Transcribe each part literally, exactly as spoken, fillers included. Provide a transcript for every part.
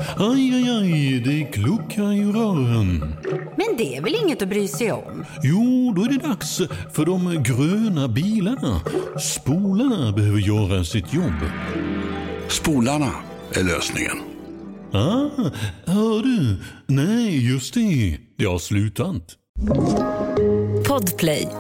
Aj, aj, aj, det kluckar i rören. Men det är väl inget att bry sig om? Jo, då är det dags för de gröna bilarna. Spolarna behöver göra sitt jobb. Spolarna är lösningen. Ah, hör du? Nej, just det. Det har slutat. Podplay.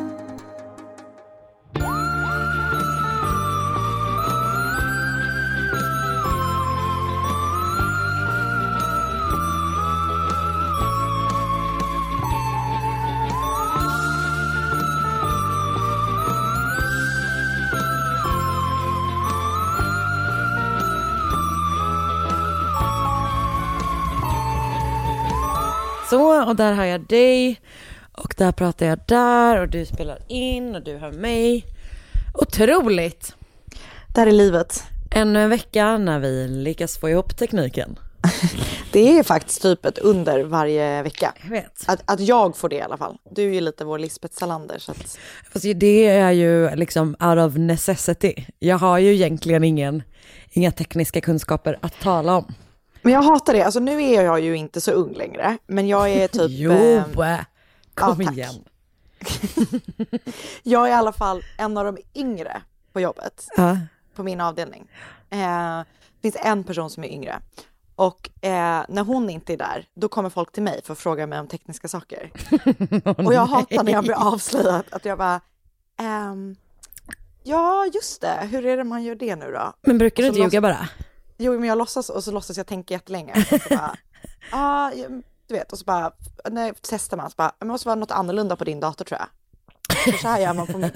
Så, och där har jag dig och där pratar jag där och du spelar in och du har mig. Otroligt! Där är livet. Ännu en vecka när vi lyckas få ihop tekniken. Det är faktiskt typ ett under varje vecka. Jag vet. Att, att jag får det i alla fall. Du är ju lite vår Lisbeth Salander. Så att... Fast det är ju liksom out of necessity. Jag har ju egentligen ingen, inga tekniska kunskaper att tala om. Men jag hatar det. Alltså nu är jag ju inte så ung längre. Men jag är typ... Jo, eh, kom ja, igen. Jag är i alla fall en av de yngre på jobbet. Ja. På min avdelning. Eh, det finns en person som är yngre. Och eh, när hon inte är där, då kommer folk till mig för att fråga mig om tekniska saker. Oh, och jag hatar när jag blir avslöjad. Att jag bara... Ehm, ja, just det. Hur är det man gör det nu då? Men brukar du inte låts... ljuga bara? Jo, men jag låtsas och så låtsas jag tänka jättelänge. Och så bara, ah, du vet, och så bara, när testar man så bara, det måste vara något annorlunda på din dator tror jag. Så här gör man på min.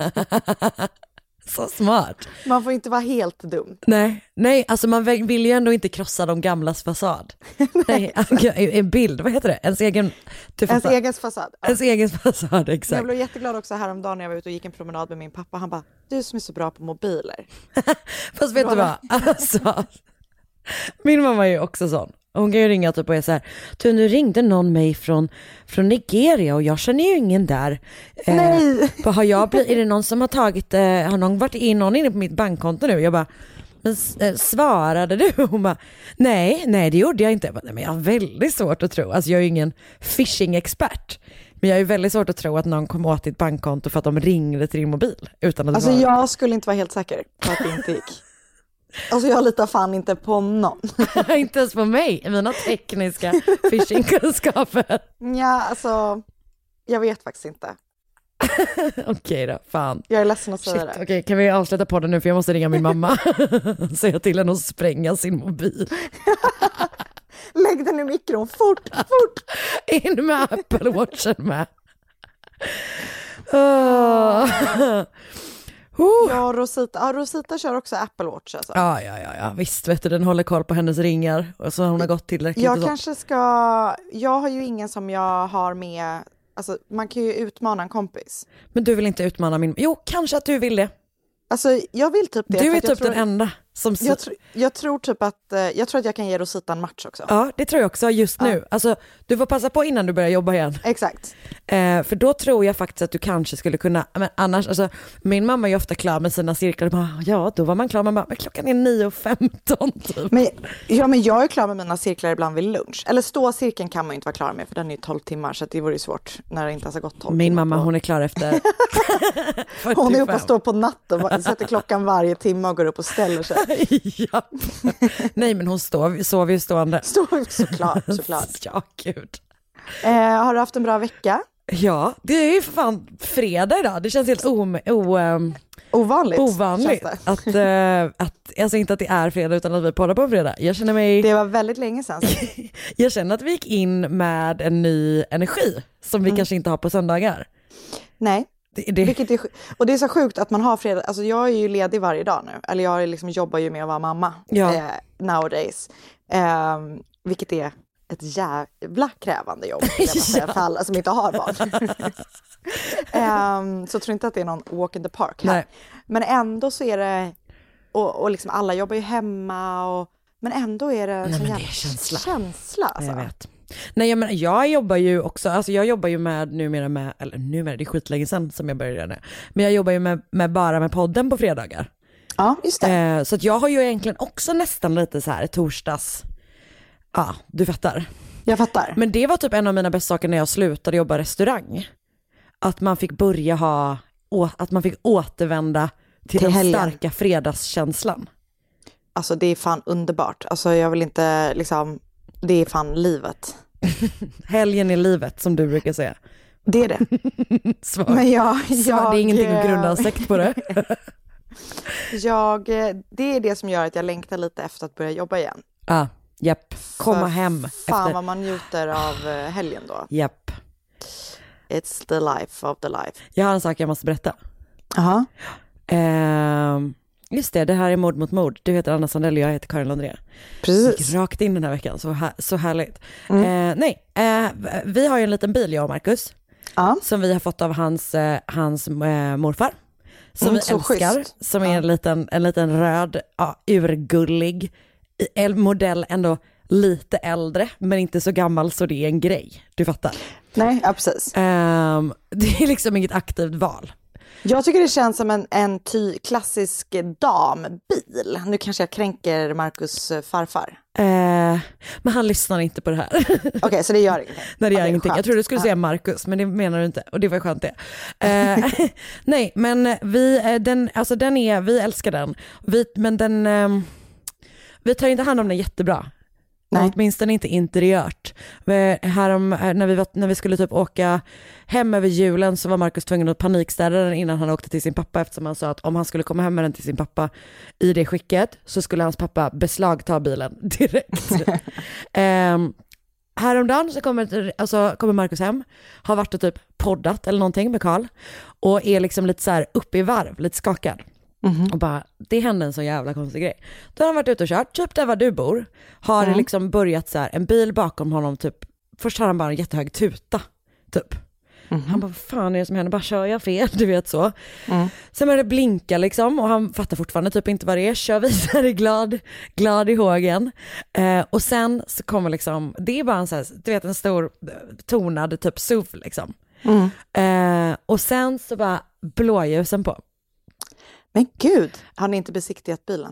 Så smart. Man får inte vara helt dum. Nej, nej, alltså man vill ju ändå inte krossa de gamlas fasad. Nej, en bild, vad heter det? Ens egen typ Ens egen fasad. Ja. Ens egen fasad, exakt. Jag blev jätteglad också häromdagen när jag var ute och gick en promenad med min pappa. Han bara, du som är så bra på mobiler. Fast vet du vad? Alltså, min mamma är ju också sån. Hon kan ju ringa typ och är så här, du, nu ringde någon mig från, från Nigeria och jag känner ju ingen där. Nej! Eh, har jag blivit, är det någon som har tagit, eh, har någon varit in, någon inne på mitt bankkonto nu? Jag bara, men eh, svarade du? Hon bara, nej, nej det gjorde jag inte. Jag bara, nej, men jag har väldigt svårt att tro, alltså jag är ju ingen phishing-expert. Men jag är väldigt svårt att tro att någon kom åt ditt bankkonto för att de ringde till din mobil. Utan att alltså svara. Jag skulle inte vara helt säker på att det inte gick. Alltså jag litar fan inte på någon. Inte ens på mig, mina tekniska phishing-kunskaper. Ja, alltså, jag vet faktiskt inte. Okej då, fan. Jag är ledsen att säga Shit, det. okej, kan vi avsluta podden nu för jag måste ringa min mamma. Säga till henne att spränga sin mobil. Lägg den i mikron, fort, fort. In med Apple Watchen med. Oh. Uh. Ja, Rosita. Ja, Rosita kör också Apple Watch alltså. Ja, ja, ja, ja, visst vet du, den håller koll på hennes ringar och så hon har gått tillräckligt. Jag kanske ska, jag har ju ingen som jag har med, alltså man kan ju utmana en kompis. Men du vill inte utmana min, jo kanske att du vill det. Alltså jag vill typ det. Du är typ den tror, enda som... Jag, tr- jag tror typ att, jag tror att jag kan ge Rosita en match också. Ja, det tror jag också just nu. Ja. Alltså, du får passa på innan du börjar jobba igen. Exakt. Eh, för då tror jag faktiskt att du kanske skulle kunna, men annars, alltså min mamma är ju ofta klar med sina cirklar. Bara, ja, då var man klar. Man bara, men klockan är nio och femton typ. Men, ja, men jag är klar med mina cirklar ibland vid lunch. Eller ståcirkeln kan man ju inte vara klar med för den är ju tolv timmar så det vore ju svårt när det inte ens har gått tolv Min timmar. Min mamma, på. hon är klar efter Hon är uppe och står på natten, sätter klockan varje timme och går upp och ställer sig. Ja. Nej, men hon står, sover ju stående. Står såklart, såklart. Ja, gud. Eh, har du haft en bra vecka? Ja, det är ju fan fredag idag. Det känns helt o, o, um, ovanligt. Ovanligt att, uh, att, alltså inte att det är fredag utan att vi poddar på fredag. Jag känner mig... Det var väldigt länge sedan. Jag känner att vi gick in med en ny energi som vi mm. kanske inte har på söndagar. Nej. Det, det... Vilket är, och det är så sjukt att man har fredag, alltså jag är ju ledig varje dag nu, eller jag liksom jobbar ju med att vara mamma ja. eh, nowadays, eh, vilket är ett jävla krävande jobb ja. säga, för alla som inte har barn. eh, så jag tror inte att det är någon walk in the park här. Nej. Men ändå så är det, och, och liksom alla jobbar ju hemma, och, men ändå är det en sån jävla känsla. känsla alltså. Jag vet. Nej, jag, menar, jag jobbar ju också, alltså jag jobbar ju med numera med, eller numera, det är skitlänge sedan som jag började nu. Men jag jobbar ju med, med bara med podden på fredagar. Ja, just det. Eh, så att jag har ju egentligen också nästan lite så här torsdags Ja, du fattar. Jag fattar. Men det var typ en av mina bästa saker när jag slutade jobba restaurang. Att man fick börja ha, att man fick återvända till, till den helgen. Starka fredagskänslan. Alltså det är fan underbart. Alltså jag vill inte liksom, det är fan livet. Helgen är livet som du brukar säga. Det är det. Svar. Men jag, Svar. jag, det är ingenting att grunda en sekt på det. jag, det är det som gör att jag längtar lite efter att börja jobba igen. Ja, ah, japp. Komma För hem. Fan efter... vad man njuter av helgen då. Japp. It's the life of the life. Jag har en sak jag måste berätta. Jaha. Uh, just det, det här är Mord mot mord. Du heter Anna Sandell och jag heter Karin Landré. Precis. Rakt in den här veckan, så, här, så härligt. Mm. Uh, nej, uh, vi har ju en liten bil, jag och Marcus. Ja. Som vi har fått av hans, uh, hans uh, morfar. Som Mm, vi så älskar. schysst. Som är Ja. en liten, en liten röd, ja, urgullig i- modell, ändå lite äldre, men inte så gammal så det är en grej. Du fattar. Nej, ja, precis. Um, det är liksom inget aktivt val. Jag tycker det känns som en, en ty, klassisk dambil. Nu kanske jag kränker Marcus farfar. Uh, men han lyssnar inte på det här. Okej, okay, så det gör ingenting. Nej, det gör okay, ingenting. skönt. Jag tror du skulle säga Marcus, men det menar du inte. Och det var skönt det. Uh, nej, men vi, den, alltså den är, vi älskar den. Vi, men den, um, vi tar inte hand om den jättebra. Nej. Åtminstone inte interiört. Härom, när, vi var, när vi skulle typ åka hem över julen så var Marcus tvungen att panikstäda den innan han åkte till sin pappa, eftersom han sa att om han skulle komma hem med den till sin pappa i det skicket så skulle hans pappa beslagta bilen direkt. um, häromdagen så kommer, alltså, kommer Marcus hem, har varit och typ poddat eller någonting med Carl och är liksom lite så här uppe i varv, lite skakad. Mm-hmm. Och bara, det hände en så jävla konstig grej. Då har han varit ute och kört, typ där var du bor. Har mm. det liksom börjat så här, en bil bakom honom typ. Först har han bara en jättehög tuta typ. Mm-hmm. Han bara, vad fan är det som händer? Bara kör jag fel, du vet så. Mm. Sen börjar det blinka liksom och han fattar fortfarande typ inte vad det är. Kör vidare glad, glad i hågen. Eh, och sen så kommer liksom, det är bara en så här, du vet en stor tonad typ S U V liksom. Mm. Eh, och sen så bara blåljusen på. Men gud, har ni inte besiktigat bilen?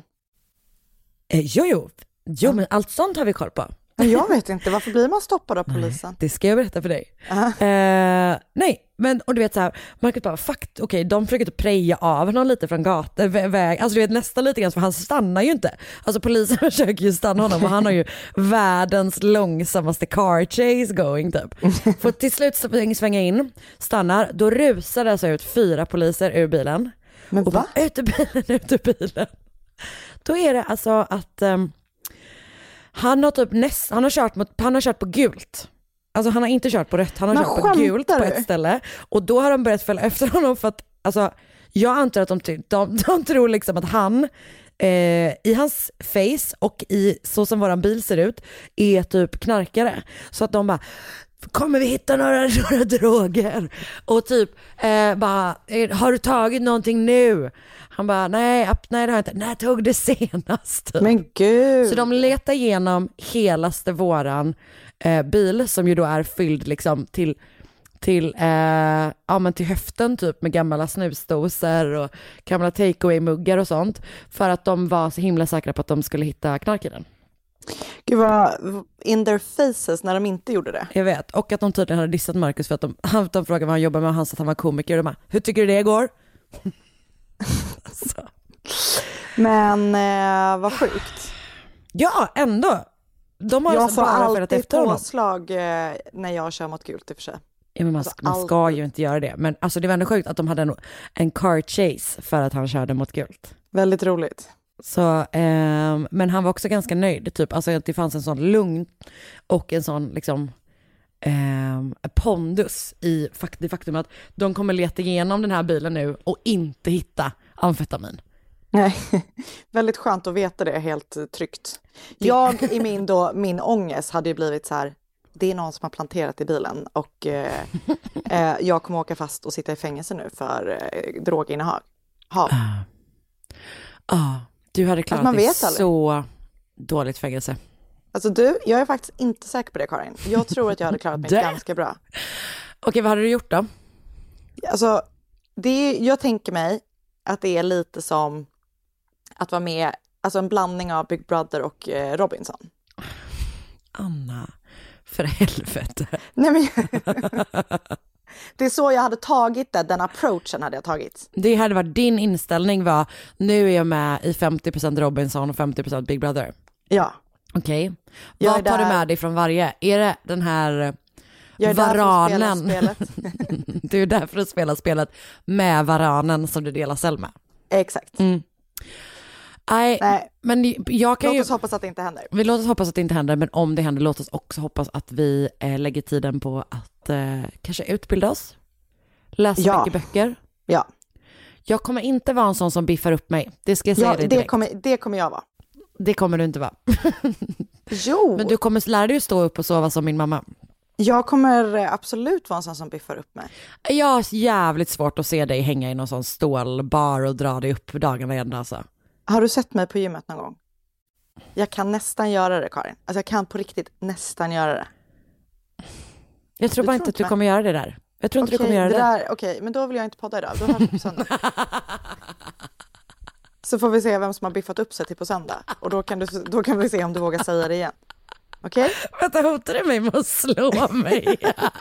Eh, jo, jo. Jo, men allt sånt har vi koll på. Men jag vet inte, varför blir man stoppad av polisen? Nej, det ska jag berätta för dig. Uh-huh. Eh, nej, men och du vet så här, Marcus bara, fuck, okej, okay, de försöker att preja av honom lite från gatan, väg, alltså du vet nästan lite grann, för han stannar ju inte. Alltså polisen försöker ju stanna honom och han har ju världens långsammaste car chase going typ. För till slut svänga in, stannar, då rusar det så ut fyra poliser ur bilen. Men och va? Bara, ut ur bilen, ut ur bilen. Då är det alltså att um, han har typ näst, han har kört mot, han har kört på gult. Alltså han har inte kört på rött, han har Men kört på gult på ett ställe. Och då har de börjat följa efter honom för att, alltså jag antar att de, de, de tror liksom att han eh, i hans face och i så som våran bil ser ut är typ knarkare. Så att de bara, kommer vi hitta några, några droger? Och typ eh, bara, har du tagit någonting nu? Han bara, nej, nej det har jag inte. När tog det senast? Men gud. Så de letar igenom helaste våran eh, bil som ju då är fylld liksom till till, eh, ja, men till höften typ med gamla snusdosor och gamla takeaway-muggar och sånt, för att de var så himla säkra på att de skulle hitta knark i den. Gud vad in their faces när de inte gjorde det. Jag vet, och att de tydligen hade dissat Marcus för att de, de frågade vad han jobbar med och han sa att han var komiker och de bara, hur tycker du det går? Så. Men eh, vad sjukt. Ja, ändå. De har jag alltså får bara alltid efter honom. påslag eh, när jag kör mot gult i och för sig. Ja, men man, alltså, man ska ju inte göra det. Men alltså, det var ändå sjukt att de hade en, en car chase för att han körde mot gult. Väldigt roligt. Så, eh, men han var också ganska nöjd. Typ. Alltså, det fanns en sån lugn och en sån liksom, eh, pondus i det faktum att de kommer leta igenom den här bilen nu och inte hitta amfetamin. Nej, väldigt skönt att veta det, helt tryggt. Jag i min, då, min ångest hade ju blivit så här, det är någon som har planterat i bilen och eh, eh, jag kommer åka fast och sitta i fängelse nu för eh, droginnehav. Ja, ah. ah, du hade klarat man dig vet så dåligt fängelse. Alltså du, jag är faktiskt inte säker på det, Karin. Jag tror att jag hade klarat mig ganska bra. Okej, vad hade du gjort då? Alltså, det är, jag tänker mig att det är lite som att vara med, alltså en blandning av Big Brother och eh, Robinson. Anna, för helvete. Nej, men... Det är så jag hade tagit det, den approachen hade jag tagit. Det hade varit din inställning var, nu är jag med i femtio procent Robinson och femtio procent Big Brother. Ja. Okej. Jag Vad är tar där- du med dig från varje? Är det den här Jag är där för att spela varanen? spelet. Du är där för att spela spelet med varanen som du delar cell med. Exakt. Mm. Nej, Nej, men jag kan låt ju... oss hoppas att det inte händer. Vi låter oss hoppas att det inte händer, men om det händer, låt oss också hoppas att vi eh, lägger tiden på att eh, kanske utbilda oss. Läsa Ja. mycket böcker. Ja, Jag kommer inte vara en sån som biffar upp mig. Det ska jag säga ja dig det, direkt. kommer, det kommer jag vara. Det kommer du inte vara. Jo, Men du kommer lära dig att stå upp och sova som min mamma. jag kommer absolut vara en sån som biffar upp mig. Jag har jävligt svårt att se dig hänga i någon sån stålbar och dra dig upp dagarna igen alltså. Har du sett mig på gymmet någon gång? Jag kan nästan göra det, Karin. Alltså jag kan på riktigt nästan göra det. Jag tror Du bara tror inte att inte du mig? kommer göra det där. Jag tror inte Okej, du kommer göra det. där, okej, men då vill jag inte podda idag. Då hörs vi på söndag. Så får vi se vem som har biffat upp sig till på söndag. Och då kan, du, då kan vi se om du vågar säga det igen. Okej? Vänta, hotar du mig med att slå mig?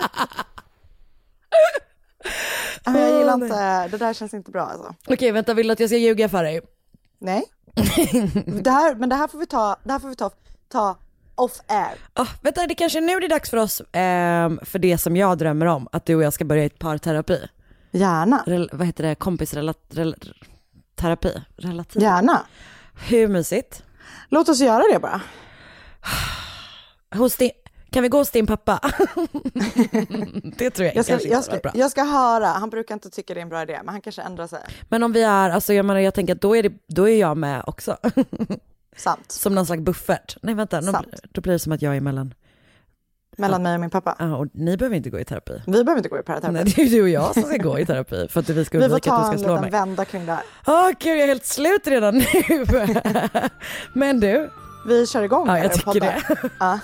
Men jag gillar Åh, inte, det där känns inte bra alltså. Okej, vänta, vill du att jag ska ljuga för dig? Nej. det här, men det här får vi ta, det här får vi ta, ta off air. Oh, vänta, det kanske nu är det dags för oss, ehm, för det som jag drömmer om, att du och jag ska börja i ett parterapi. Gärna. Rel- vad heter det? Kompisrelat... Rel- terapi? Relativ? Gärna. Hur mysigt? Låt oss göra det bara. Hos din... Kan vi gå hos din pappa? Det tror jag, Jag ska, kanske jag, inte var ska, bra. jag ska höra, han brukar inte tycka det är en bra idé, men han kanske ändrar sig. Men om vi är, alltså jag menar, jag tänker att då är, det, då är jag med också. Sant. Som någon slags buffert. Nej vänta, nu, Sant. då blir det som att jag är mellan. Mellan mig och min pappa. Ja, och ni behöver inte gå i terapi. Vi behöver inte gå i parterapi. Nej, det är ju du och jag som ska gå i terapi för att vi ska Vi får undvika att ta du en ska slå liten mig. vända kring det här. Åh gud, jag är helt slut redan nu. Men du, Vi kör igång. ja här jag och tycker poddar. det. Ja.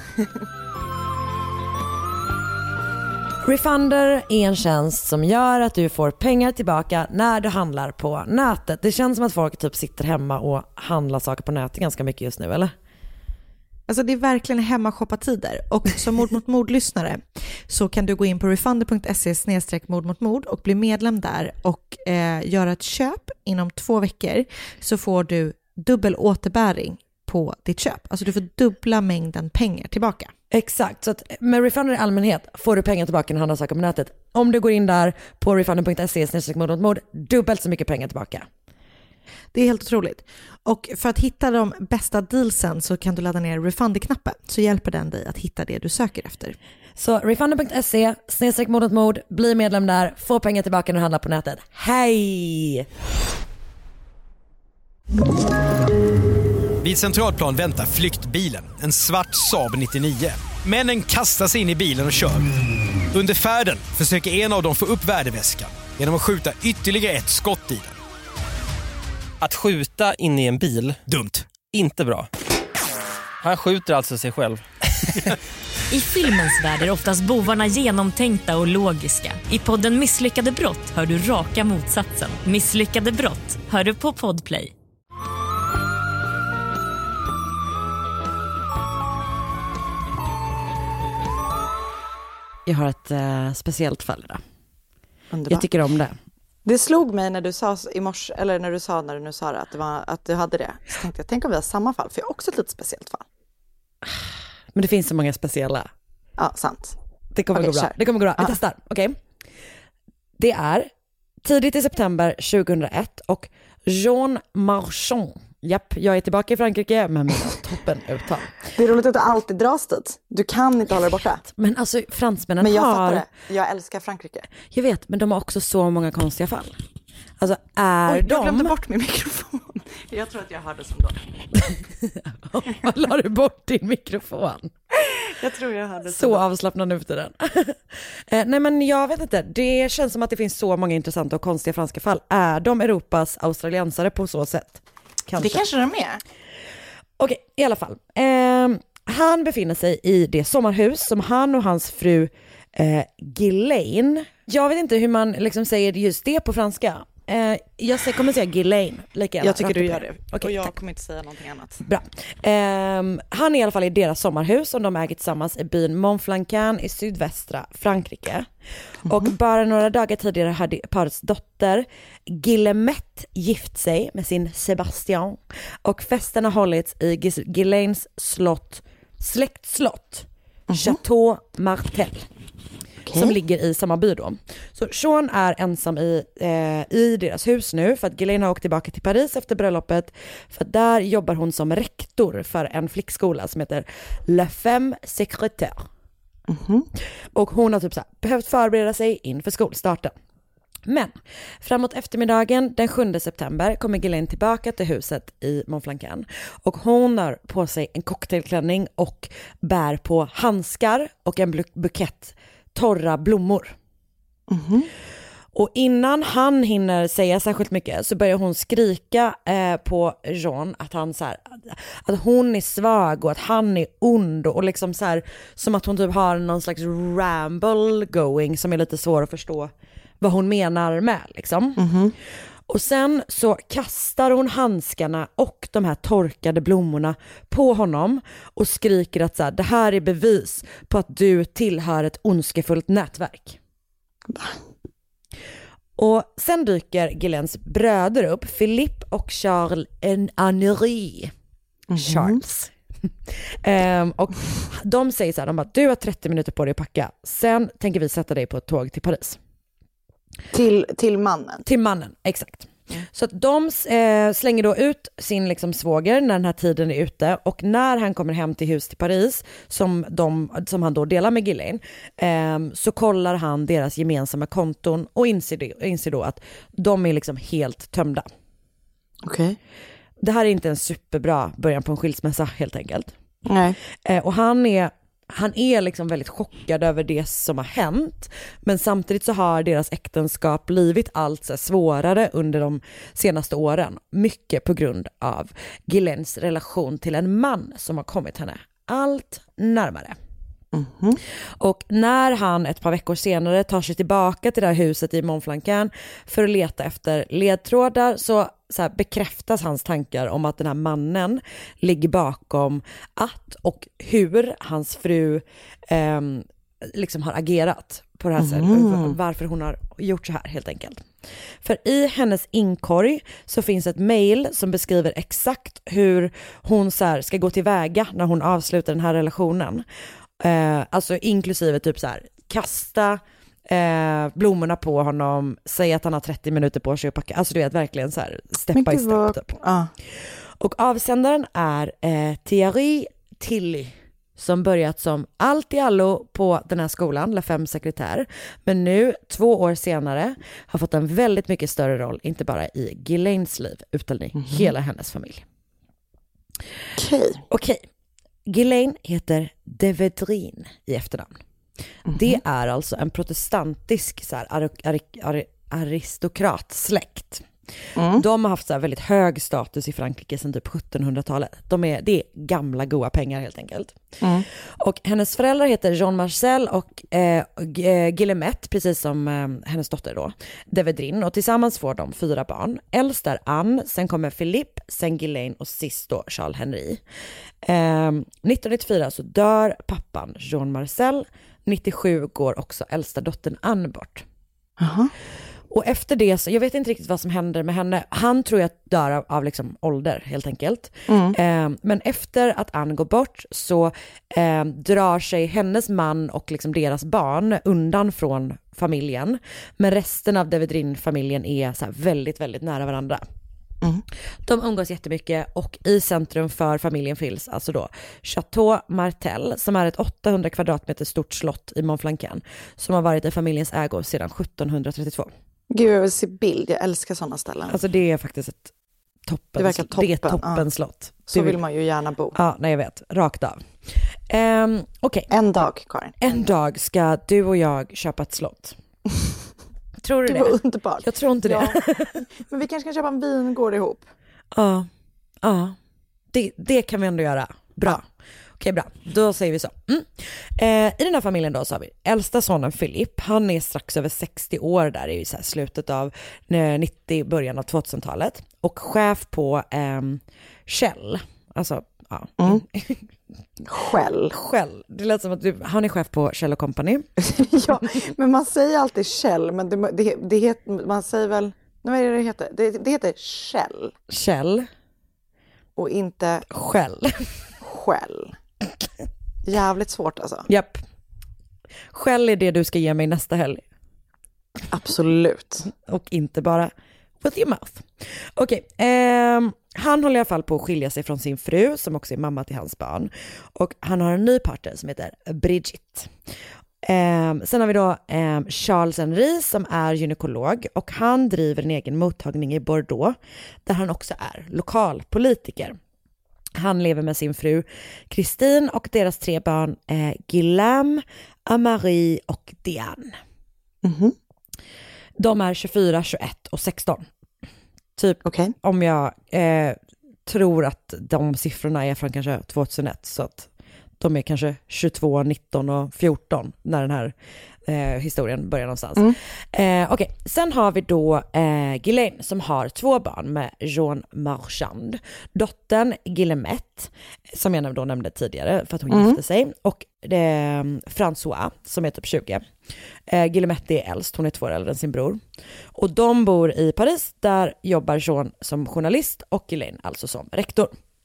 Refunder är en tjänst som gör att du får pengar tillbaka när du handlar på nätet. Det känns som att folk typ sitter hemma och handlar saker på nätet ganska mycket just nu, eller? Alltså det är verkligen hemmashoppa-tider och som Mord mot mord-lyssnare så kan du gå in på refunder punkt se snedstreck mord mot mord och bli medlem där och eh, göra ett köp inom två veckor så får du dubbel återbäring på ditt köp. Alltså du får dubbla mängden pengar tillbaka. Exakt, så att med Refunder i allmänhet får du pengar tillbaka när du handlar saker på nätet. Om du går in där på refunder punkt se snedstreck mord mot mord, dubbelt så mycket pengar tillbaka. Det är helt otroligt. Och för att hitta de bästa dealsen så kan du ladda ner Refunder-knappen så hjälper den dig att hitta det du söker efter. Så refunder punkt se snedstreck mord mot mord, bli medlem där, få pengar tillbaka när du handlar på nätet. Hej! Vid Centralplan väntar flyktbilen, en svart Saab nittionio. Männen kastar sig in i bilen och kör. Under färden försöker en av dem få upp värdeväskan genom att skjuta ytterligare ett skott i den. Att skjuta in i en bil, Dumt. inte bra. Han skjuter alltså sig själv. I filmens värld är oftast bovarna genomtänkta och logiska. I podden Misslyckade brott hör du raka motsatsen. Misslyckade brott hör du på Podplay. Jag har ett eh, speciellt fall idag. Underbart. Jag tycker om det. Det slog mig när du sa i morse, eller när du sa när du nu sa det, att, det var, att du hade det. Så tänkte jag, tänk om vi har samma fall, för jag har också ett lite speciellt fall. Men det finns så många speciella. Ja, sant. Det kommer Okej, gå bra. kör. Det kommer gå bra. Vi Ja. testar. Okej. Det är tidigt i september tjugohundraett och Jean Marchand. Japp, jag är tillbaka i Frankrike med mina toppen uttal. Det är roligt att du alltid dras dit. Du kan inte hålla dig borta. Men alltså fransmännen Men jag har... fattar det. Jag älskar Frankrike. Jag vet, men de har också så många konstiga fall. Alltså är Oj, de... jag glömde bort min mikrofon. Jag tror att jag hörde som då. La du bort din mikrofon? Jag tror jag hörde som Så då. avslappnad nu för den. eh, nej men jag vet inte, det känns som att det finns så många intressanta och konstiga franska fall. Är de Europas australiensare på så sätt? Kanske. Det kanske de är. Okej, i alla fall. Eh, han befinner sig i det sommarhus som han och hans fru eh, Ghislaine. Jag vet inte hur man liksom säger just det på franska. Eh, jag ska- kommer säga Ghislaine. Lika gärna. Jag tycker du Rakt gör upp det. Okej, och jag tack. kommer inte säga någonting annat. Bra. Ehm, han är i alla fall i deras sommarhus som de äger tillsammans i byn Montflancan i sydvästra Frankrike. Mm-hmm. Och bara några dagar tidigare hade parets dotter Guillemette gift sig med sin Sebastian. Och festen har hållits i Ghislaines slott, släktslott, mm-hmm. Chateau Martel. Okay. Som ligger i samma by då. Så Sean är ensam i, eh, i deras hus nu för att Ghislaine har åkt tillbaka till Paris efter bröllopet, för att där jobbar hon som rektor för en flickskola som heter La Femme Secrétaire. Mm-hmm. Och hon har typ så här, behövt förbereda sig inför skolstarten. Men framåt eftermiddagen den sjunde september kommer Ghislaine tillbaka till huset i Montflancan och hon har på sig en cocktailklänning och bär på handskar och en bukett torra blommor. Mm-hmm. Och innan han hinner säga särskilt mycket så börjar hon skrika eh, på Jean att han så här, att hon är svag och att han är ond och liksom så här, som att hon typ har någon slags ramble going som är lite svår att förstå vad hon menar med liksom. Mm-hmm. Och sen så kastar hon handskarna och de här torkade blommorna på honom och skriker att så här, det här är bevis på att du tillhör ett ondskefullt nätverk. Och sen dyker Ghislaines bröder upp, Philippe och Charles Henri. Mm-hmm. Charles. um, och de säger så här, de bara, du har trettio minuter på dig att packa. Sen tänker vi sätta dig på ett tåg till Paris. Till, till mannen? Till mannen, exakt. Mm. Så att de eh, slänger då ut sin liksom svåger när den här tiden är ute, och när han kommer hem till hus till Paris som, de, som han då delar med Ghislaine eh, så kollar han deras gemensamma konton och inser, det, inser då att de är liksom helt tömda. Okej. Okay. Det här är inte en superbra början på en skilsmässa helt enkelt. Nej. Eh, och han är Han är liksom väldigt chockad över det som har hänt, men samtidigt så har deras äktenskap blivit allt så svårare under de senaste åren. Mycket på grund av Ghislaines relation till en man som har kommit henne allt närmare. Mm-hmm. Och när han ett par veckor senare tar sig tillbaka till det här huset i Montflancan för att leta efter ledtrådar så, så här, bekräftas hans tankar om att den här mannen ligger bakom att och hur hans fru eh, liksom har agerat på det här sättet, mm. varför hon har gjort så här helt enkelt. För i hennes inkorg så finns ett mejl som beskriver exakt hur hon så här, ska gå tillväga när hon avslutar den här relationen. Eh, alltså inklusive typ så här, kasta eh, blommorna på honom, säga att han har trettio minuter på sig att packa, alltså du vet verkligen så här step by step var... typ. Ah. Och avsändaren är eh, Thierry Tilly som börjat som allt i allo på den här skolan, La Femme Secrétaire, men nu två år senare har fått en väldigt mycket större roll, inte bara i Ghislaines liv utan i mm-hmm. hela hennes familj. Okej. Okay. Okej. Okay. Ghislaine heter de Vedrine i efternamn. Mm-hmm. Det är alltså en protestantisk så här, ar- ar- ar- aristokratsläkt. Mm. De har haft så här väldigt hög status i Frankrike sedan typ sjuttonhundratalet. De är, det är gamla goda pengar helt enkelt. Mm. Och hennes föräldrar heter Jean Marcel och eh, Guillemette, precis som eh, hennes dotter då, de Vedrine. Och tillsammans får de fyra barn. Äldst är Anne, sen kommer Philippe, sen Ghislaine och sist då Charles Henri. Eh, nittonhundranittiofyra så dör pappan Jean Marcel. nittiosju går också äldsta dottern Anne bort. Uh-huh. Och efter det så, jag vet inte riktigt vad som händer med henne. Han tror jag dör av, av liksom ålder helt enkelt. Mm. Eh, men efter att Anne går bort så eh, drar sig hennes man och liksom deras barn undan från familjen. Men resten av de Vedrine-familjen är så här väldigt, väldigt nära varandra. Mm. De umgås jättemycket och i centrum för familjen finns alltså då Chateau Martel som är ett åttahundra kvadratmeter stort slott i Montflancan som har varit i familjens ägo sedan sjuttonhundratrettiotvå. Gud, jag vill se bild. Jag älskar sådana ställen. Alltså det är faktiskt ett toppen, det verkar toppen. Det är toppenslott. Ja. Så vill man ju gärna bo. Ja, nej jag vet. Rakt av. Um, Okej. Okay. En dag, Karin. En, en dag. dag ska du och jag köpa ett slott. Tror du det? Det var underbart. Jag tror inte det. Ja. Men vi kanske kan köpa en vingård ihop. Ja, ja. Det, det kan vi ändå göra. Bra. Okej, bra. Då säger vi så. Mm. Eh, I den här familjen då så har vi äldsta sonen Philip. Han är strax över sextio år där i så här slutet av nittio, början av tvåtusentalet. Och chef på eh, Shell. Alltså, ja. Mm. Shell. Shell. Det lät som att du, han är chef på Shell och Company. Ja, men man säger alltid Shell, men det, det, det heter, man säger väl, vad är det det heter? Det, det heter Shell. Shell. Och inte Shell. Shell. Jävligt svårt alltså. Japp. Shell är det du ska ge mig nästa helg. Absolut. Och inte bara with your mouth. Okej, okay, eh, han håller i alla fall på att skilja sig från sin fru som också är mamma till hans barn. Och han har en ny partner som heter Bridget. Eh, sen har vi då eh, Charles Henry som är gynekolog och han driver en egen mottagning i Bordeaux där han också är lokalpolitiker. Han lever med sin fru Christine och deras tre barn eh, Guillaume, Amarie och Diane. Mm-hmm. De är tjugofyra, tjugoett och sexton. Typ okay. Om jag eh, tror att de siffrorna är från kanske tvåtusenett så att de är kanske tjugotvå, nitton och fjorton när den här eh, historien börjar någonstans. Mm. Eh, Okej, okay. Sen har vi då eh, Ghislaine som har två barn med Jean Marchand. Dottern Guillemette, som jag då nämnde tidigare för att hon mm. gifte sig. Och eh, François som är typ tjugo. Eh, Guillemette är äldst, hon är två år äldre än sin bror. Och de bor i Paris, där jobbar Jean som journalist och Ghislaine alltså som rektor.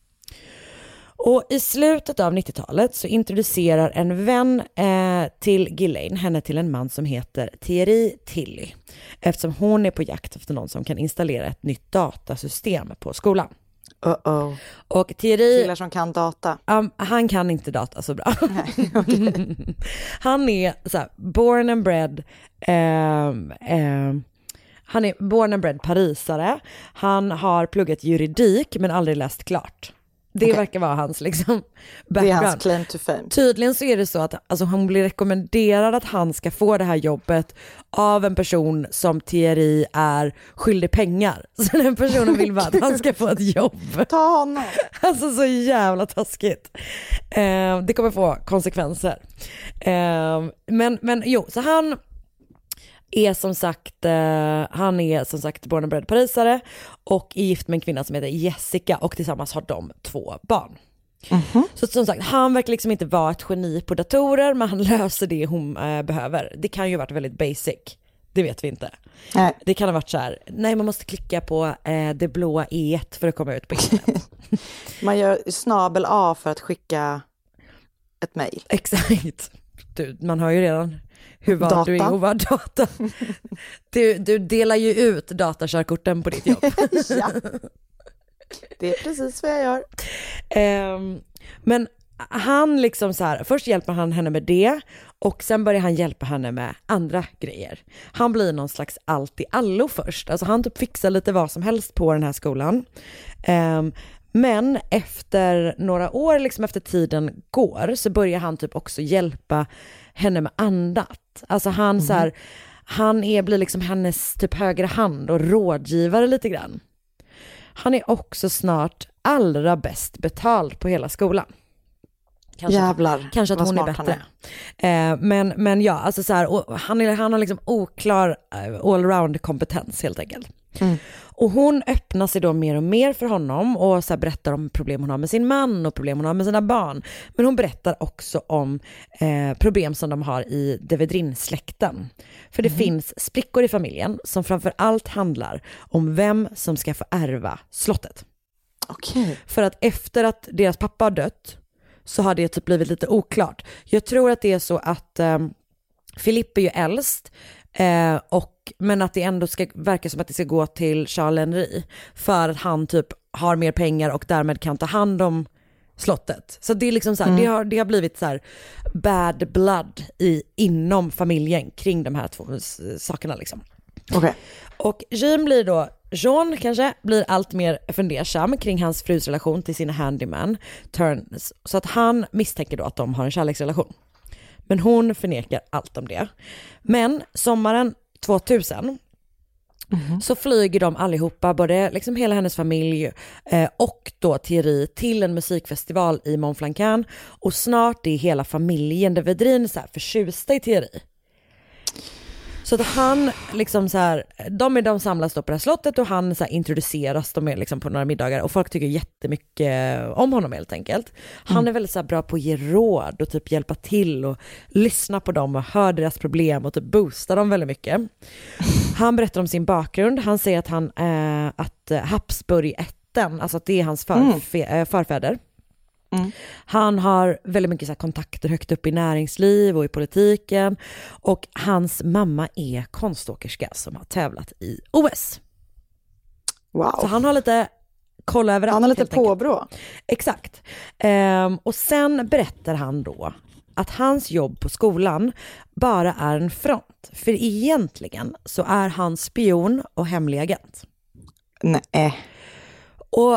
Och i slutet av nittiotalet så introducerar en vän eh, till Ghislaine henne till en man som heter Thierry Tilly. Eftersom hon är på jakt efter någon som kan installera ett nytt datasystem på skolan. Uh-oh. Och Thierry... Killar som kan data. Um, han kan inte data så bra. Nej, okay. Han är så här, born and bred... Um, um, han är born and bred parisare. Han har pluggat juridik men aldrig läst klart. Det okay. verkar vara hans liksom background. Det är hans claim to fame. Tydligen så är det så att alltså, hon blir rekommenderad att han ska få det här jobbet av en person som Thierry är skyldig pengar. Så den personen vill bara att han ska få ett jobb. Ta honom. Alltså så jävla taskigt. Eh, det kommer få konsekvenser. Eh, men, men jo, så han... är som sagt eh, han är som sagt born and bred parisare och är gift med en kvinna som heter Jessica och tillsammans har de två barn. Mm-hmm. Så som sagt, han verkar liksom inte vara ett geni på datorer men han löser det hon eh, behöver. Det kan ju ha varit väldigt basic. Det vet vi inte. Nej. Det kan ha varit så här, nej man måste klicka på eh, det blåa E ett för att komma ut på internet. Man gör snabel A för att skicka ett mejl. Exakt. Du, man har ju redan hur var data. Du är och var data. Du, du delar ju ut datakörkorten på ditt jobb. Ja. Det är precis vad jag gör. Um, men han liksom så här, först hjälper han henne med det och sen börjar han hjälpa henne med andra grejer. Han blir någon slags allt i allo först. Alltså han typ fixar lite vad som helst på den här skolan. Um, Men efter några år, liksom efter tiden går, så börjar han typ också hjälpa henne med annat. Alltså han mm. så här, han är, blir liksom hennes typ högra hand och rådgivare lite grann. Han är också snart allra bäst betald på hela skolan. Kanske Jävlar, att, kanske att hon är bättre. Är. Eh, men, men ja, alltså så här, och han, är, han har liksom oklar allround kompetens helt enkelt. Mm. Och hon öppnar sig då mer och mer för honom och så här berättar om problem hon har med sin man och problem hon har med sina barn. Men hon berättar också om eh, problem som de har i de Vedrin-släkten. För det mm. finns sprickor i familjen som framför allt handlar om vem som ska få ärva slottet. Okay. För att efter att deras pappa har dött så har det typ blivit lite oklart. Jag tror att det är så att eh, Philippe är ju äldst eh, och men att det ändå ska verka som att det ska gå till Charles Henry för att han typ har mer pengar och därmed kan ta hand om slottet. Så det är liksom så här, mm. det har det har blivit så här bad blood i inom familjen kring de här två sakerna liksom. Okej. Okay. Och Jean blir då Jean kanske blir allt mer fundersam kring hans frus relation till sin handyman Turns, så att han misstänker då att de har en kärleksrelation. Men hon förnekar allt om det. Men sommaren tvåtusen Mm. Så flyger de allihopa, både liksom hela hennes familj eh, och då Thierry till en musikfestival i Montflancan. Och snart är hela familjen de Vedrin så här förtjusta i Thierry. Så att han liksom så här, de är de samlas då på det här slottet och han så här introduceras, de är liksom på några middagar och folk tycker jättemycket om honom helt enkelt. Han mm. är väldigt så här bra på att ge råd och typ hjälpa till och lyssna på dem och höra deras problem och typ boosta dem väldigt mycket. Han berättar om sin bakgrund, han säger att han eh, att Habsburg-ätten, alltså att det är hans förf- mm. förfäder. Mm. Han har väldigt mycket så här kontakter högt upp i näringsliv och i politiken och hans mamma är konståkerska som har tävlat i O S. Wow. Så han har lite koll över allt. Han har lite påbrå. Exakt. Um, och sen berättar han då att hans jobb på skolan bara är en front. För egentligen så är han spion och hemlig agent. Nej. Och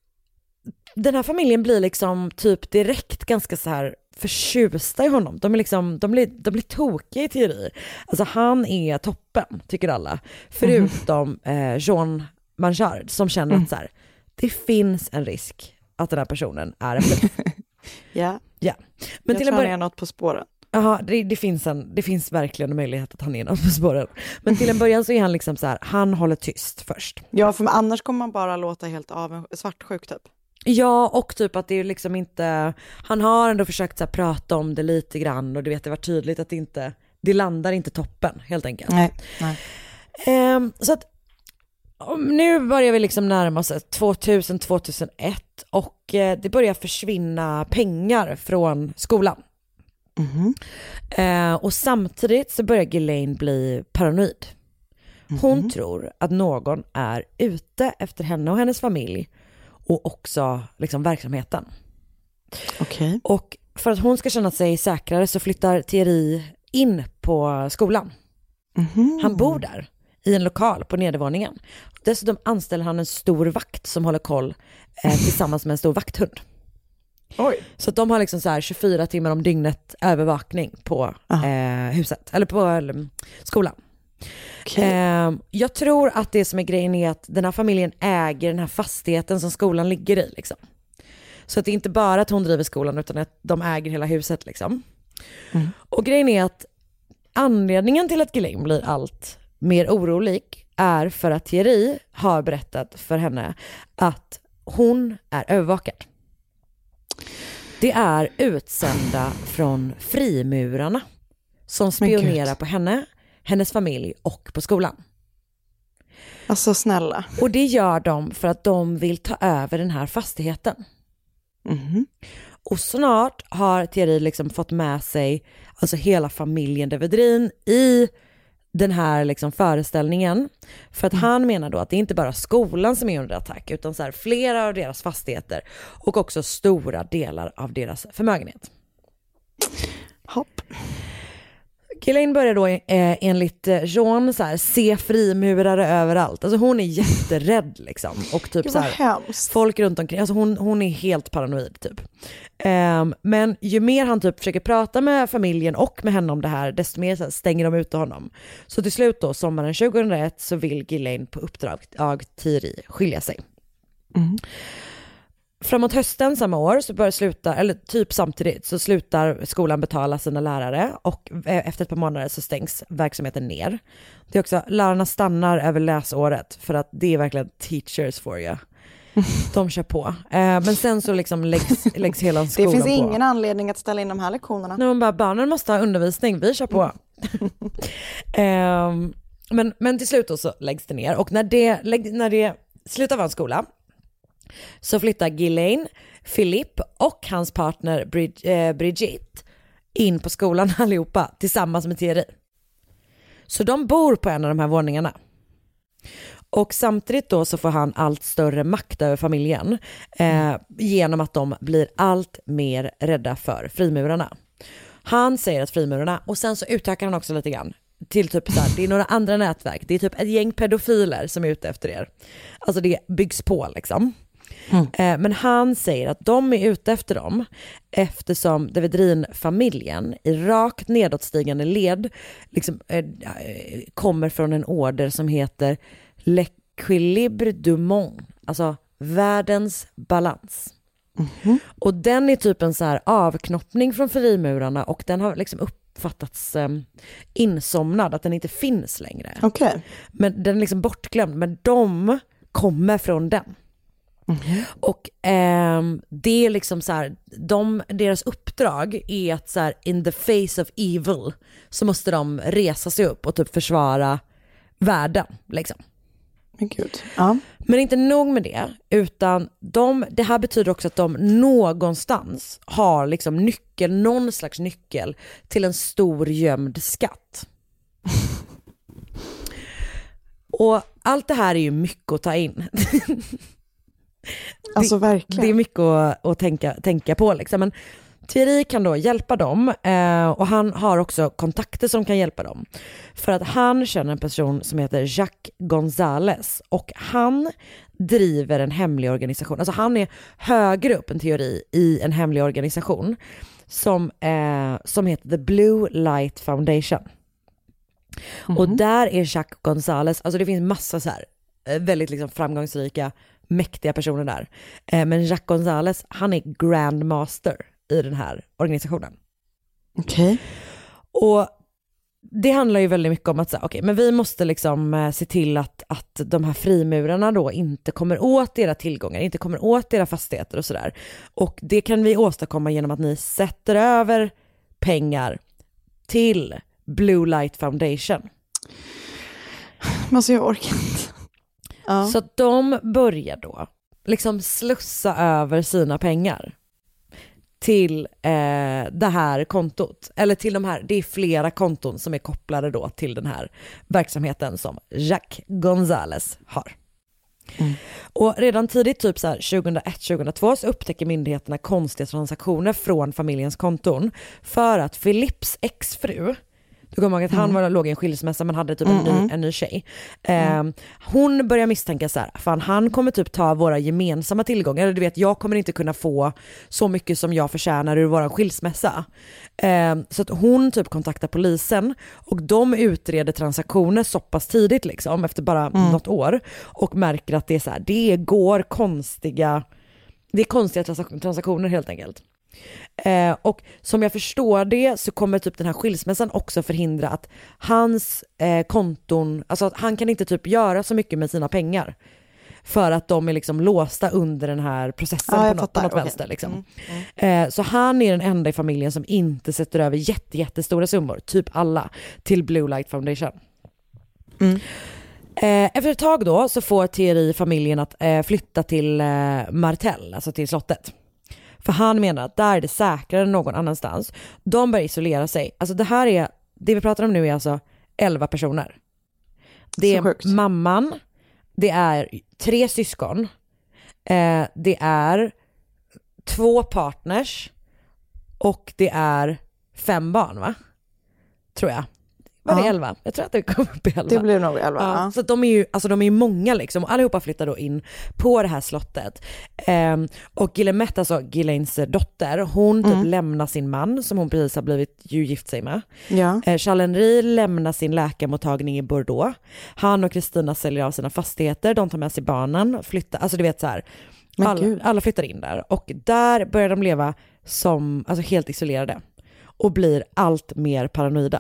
den här familjen blir liksom typ direkt ganska så här förtjusta i honom. De är liksom, de blir, de blir tokiga i Thierry. Alltså han är toppen, tycker alla. Förutom mm. eh, Jean Manchard som känner mm. att så här, det finns en risk att den här personen är en bluff. Ja. Ja. Men jag till tror en bör- han är något på spåren. Ja, det, det, finns en, det finns verkligen en möjlighet att han är något på spåren. Men till en början så är han liksom så här, han håller tyst först. Ja, för annars kommer man bara låta helt av svartsjuk typ. Ja, och typ att det är liksom inte, han har ändå försökt så här prata om det lite grann och du vet det var tydligt att det inte, det landar inte toppen helt enkelt. Nej, nej. Um, så att nu börjar vi liksom närma oss tvåtusen till tvåtusenett och eh, det börjar försvinna pengar från skolan. Mm-hmm. Uh, och samtidigt så börjar Ghislaine bli paranoid. Hon mm-hmm. tror att någon är ute efter henne och hennes familj. Och också liksom verksamheten. Okay. Och för att hon ska känna sig säkrare så flyttar Thierry in på skolan. Mm-hmm. Han bor där i en lokal på nedervåningen. Dessutom anställer han en stor vakt som håller koll eh, tillsammans med en stor vakthund. Oj. Så att de har liksom så här tjugofyra timmar om dygnet övervakning på eh, huset. Eller på eller, skolan. Okay. Eh, jag tror att det som är grejen är att den här familjen äger den här fastigheten som skolan ligger i liksom. Så att det är inte bara att hon driver skolan utan att de äger hela huset liksom. Mm. Och grejen är att anledningen till att Ghislaine blir allt mer orolig är för att Thierry har berättat för henne att hon är övervakad. Det är utsända från frimurarna som spionerar på henne, hennes familj och på skolan. Alltså snälla. Och det gör de för att de vill ta över den här fastigheten. Mm. Och snart har Thierry liksom fått med sig alltså hela familjen de Vedrin i den här liksom föreställningen. För att mm. han menar då att det är inte bara skolan som är under attack utan så här flera av deras fastigheter och också stora delar av deras förmögenhet. Hopp. Ghislaine börjar då eh, enligt Jean så här, se frimurare överallt. Alltså hon är jätterädd liksom. Och typ så här, folk runt omkring. Alltså hon, hon är helt paranoid typ. Um, men ju mer han typ försöker prata med familjen och med henne om det här, desto mer så här, stänger de ut honom. Så till slut då, sommaren tjugohundraett så vill Ghislaine på uppdrag av Thierry skilja sig. Mm. Framåt hösten samma år så börjar sluta, eller typ samtidigt så slutar skolan betala sina lärare och efter ett par månader så stängs verksamheten ner. Det är också, lärarna stannar över läsåret för att det är verkligen teachers for you. De kör på. Eh, men sen så liksom läggs, läggs hela skolan på. Det finns ingen på. anledning att ställa in de här lektionerna. Nej, man bara, barnen måste ha undervisning, vi kör på. eh, men, men till slut då så läggs det ner och när det, när det slutar vara en skola så flyttar Ghislaine, Philippe och hans partner Brid- eh, Brigitte in på skolan allihopa tillsammans med Thierry. Så de bor på en av de här våningarna. Och samtidigt då så får han allt större makt över familjen eh, genom att de blir allt mer rädda för frimurarna. Han säger att frimurarna, och sen så utökar han också lite grann till typ så här, det är några andra nätverk, det är typ ett gäng pedofiler som är ute efter er. Alltså det byggs på liksom. Mm. Eh, men han säger att de är ute efter dem eftersom Devedrin-familjen i rakt nedåtstigande led liksom, eh, kommer från en order som heter L'Équilibre du monde, alltså världens balans. Mm-hmm. Och den är typ en så här avknoppning från frimurarna och den har liksom uppfattats eh, insomnad, att den inte finns längre. Okay. Men den är liksom bortglömd, men de kommer från den. Mm-hmm. Och eh, det är liksom så här, de, deras uppdrag är att så här, in the face of evil så måste de resa sig upp och typ försvara världen liksom. Men gud. Ja. Men inte nog med det, utan de, det här betyder också att de någonstans har liksom nyckel, någon slags nyckel till en stor gömd skatt. Och allt det här är ju mycket att ta in. Alltså det, verkligen. Det är mycket att, att tänka, tänka på liksom. Men Thierry kan då hjälpa dem eh, och han har också kontakter som kan hjälpa dem. För att han känner en person som heter Jacques González och han driver en hemlig organisation. Alltså han är högre upp än Thierry i en hemlig organisation som, eh, som heter The Blue Light Foundation. Mm-hmm. Och där är Jacques González, alltså det finns massa så här väldigt liksom framgångsrika, mäktiga personer där. Eh, men Jacques González, han är grandmaster i den här organisationen. Okej. Okay. Och det handlar ju väldigt mycket om att säga, okej, okay, men vi måste liksom eh, se till att, att de här frimurarna då inte kommer åt era tillgångar, inte kommer åt era fastigheter och sådär. Och det kan vi åstadkomma genom att ni sätter över pengar till Blue Light Foundation. Men alltså jag orkar inte. Ja. Så att de börjar då liksom slussa över sina pengar till eh, det här kontot. Eller till de här, det är flera konton som är kopplade då till den här verksamheten som Jacques González har. Mm. Och redan tidigt, typ så här tjugohundraett tjugohundratvå, så upptäcker myndigheterna konstiga transaktioner från familjens konton för att Philips exfru, du kommer ihåg att han var, låg i en skilsmässa men hade typ en, Mm-mm. ny, en ny tjej. Mm. Eh, hon börjar misstänka så här, fan han kommer typ ta våra gemensamma tillgångar. Du vet, jag kommer inte kunna få så mycket som jag förtjänar ur våran skilsmässa. Eh, så att hon typ kontaktar polisen och de utreder transaktioner så pass tidigt liksom, efter bara mm. något år, och märker att det är så här, det går konstiga, det är konstiga transak- transaktioner helt enkelt. Eh, och som jag förstår det så kommer typ den här skilsmässan också förhindra att hans eh, konton, alltså att han kan inte typ göra så mycket med sina pengar för att de är liksom låsta under den här processen ah, på, något, på något okay. vänster liksom. Mm, mm. Eh, så han är den enda i familjen som inte sätter över jätte, jättestora summor, typ alla, till Blue Light Foundation. Mm. Eh, efter ett tag då så får Thierry familjen att eh, flytta till eh, Martel, alltså till slottet. För han menar att där är det säkrare än någon annanstans. De börjar isolera sig. Alltså det här är, det vi pratar om nu är alltså elva personer. Det är mamman, det är tre syskon, eh, det är två partners och det är fem barn, va? Tror jag. Var det elva? Jag tror att det kom upp i elva. Det blir nog elva. Ja, så de är ju, alltså de är ju många liksom. Allihopa flyttar då in på det här slottet. Ehm, och Guillemette, alltså Ghislaines dotter, hon typ mm. lämnar sin man som hon precis har blivit ju gift sig med. Ja. Ehm, Charles-Henri lämnar sin läkarmottagning i Bordeaux. Han och Kristina säljer av sina fastigheter. De tar med sig barnen, flyttar, alltså du vet så här. All, alla flyttar in där. Och där börjar de leva som, alltså helt isolerade. Och blir allt mer paranoida.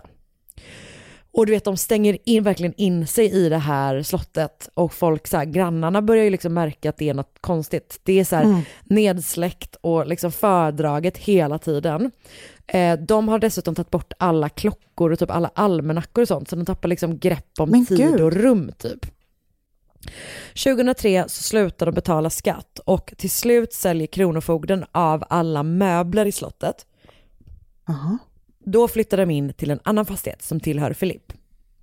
Och du vet, de stänger in, verkligen in sig i det här slottet. Och folk, så här, grannarna börjar ju liksom märka att det är något konstigt. Det är så här mm. nedsläckt och liksom fördraget hela tiden. Eh, de har dessutom tagit bort alla klockor och typ alla almanackor och sånt. Så de tappar liksom grepp om Men tid Gud. och rum typ. tjugohundratre så slutar de betala skatt. Och till slut säljer kronofogden av alla möbler i slottet. Aha. Då flyttar de in till en annan fastighet som tillhör Philippe.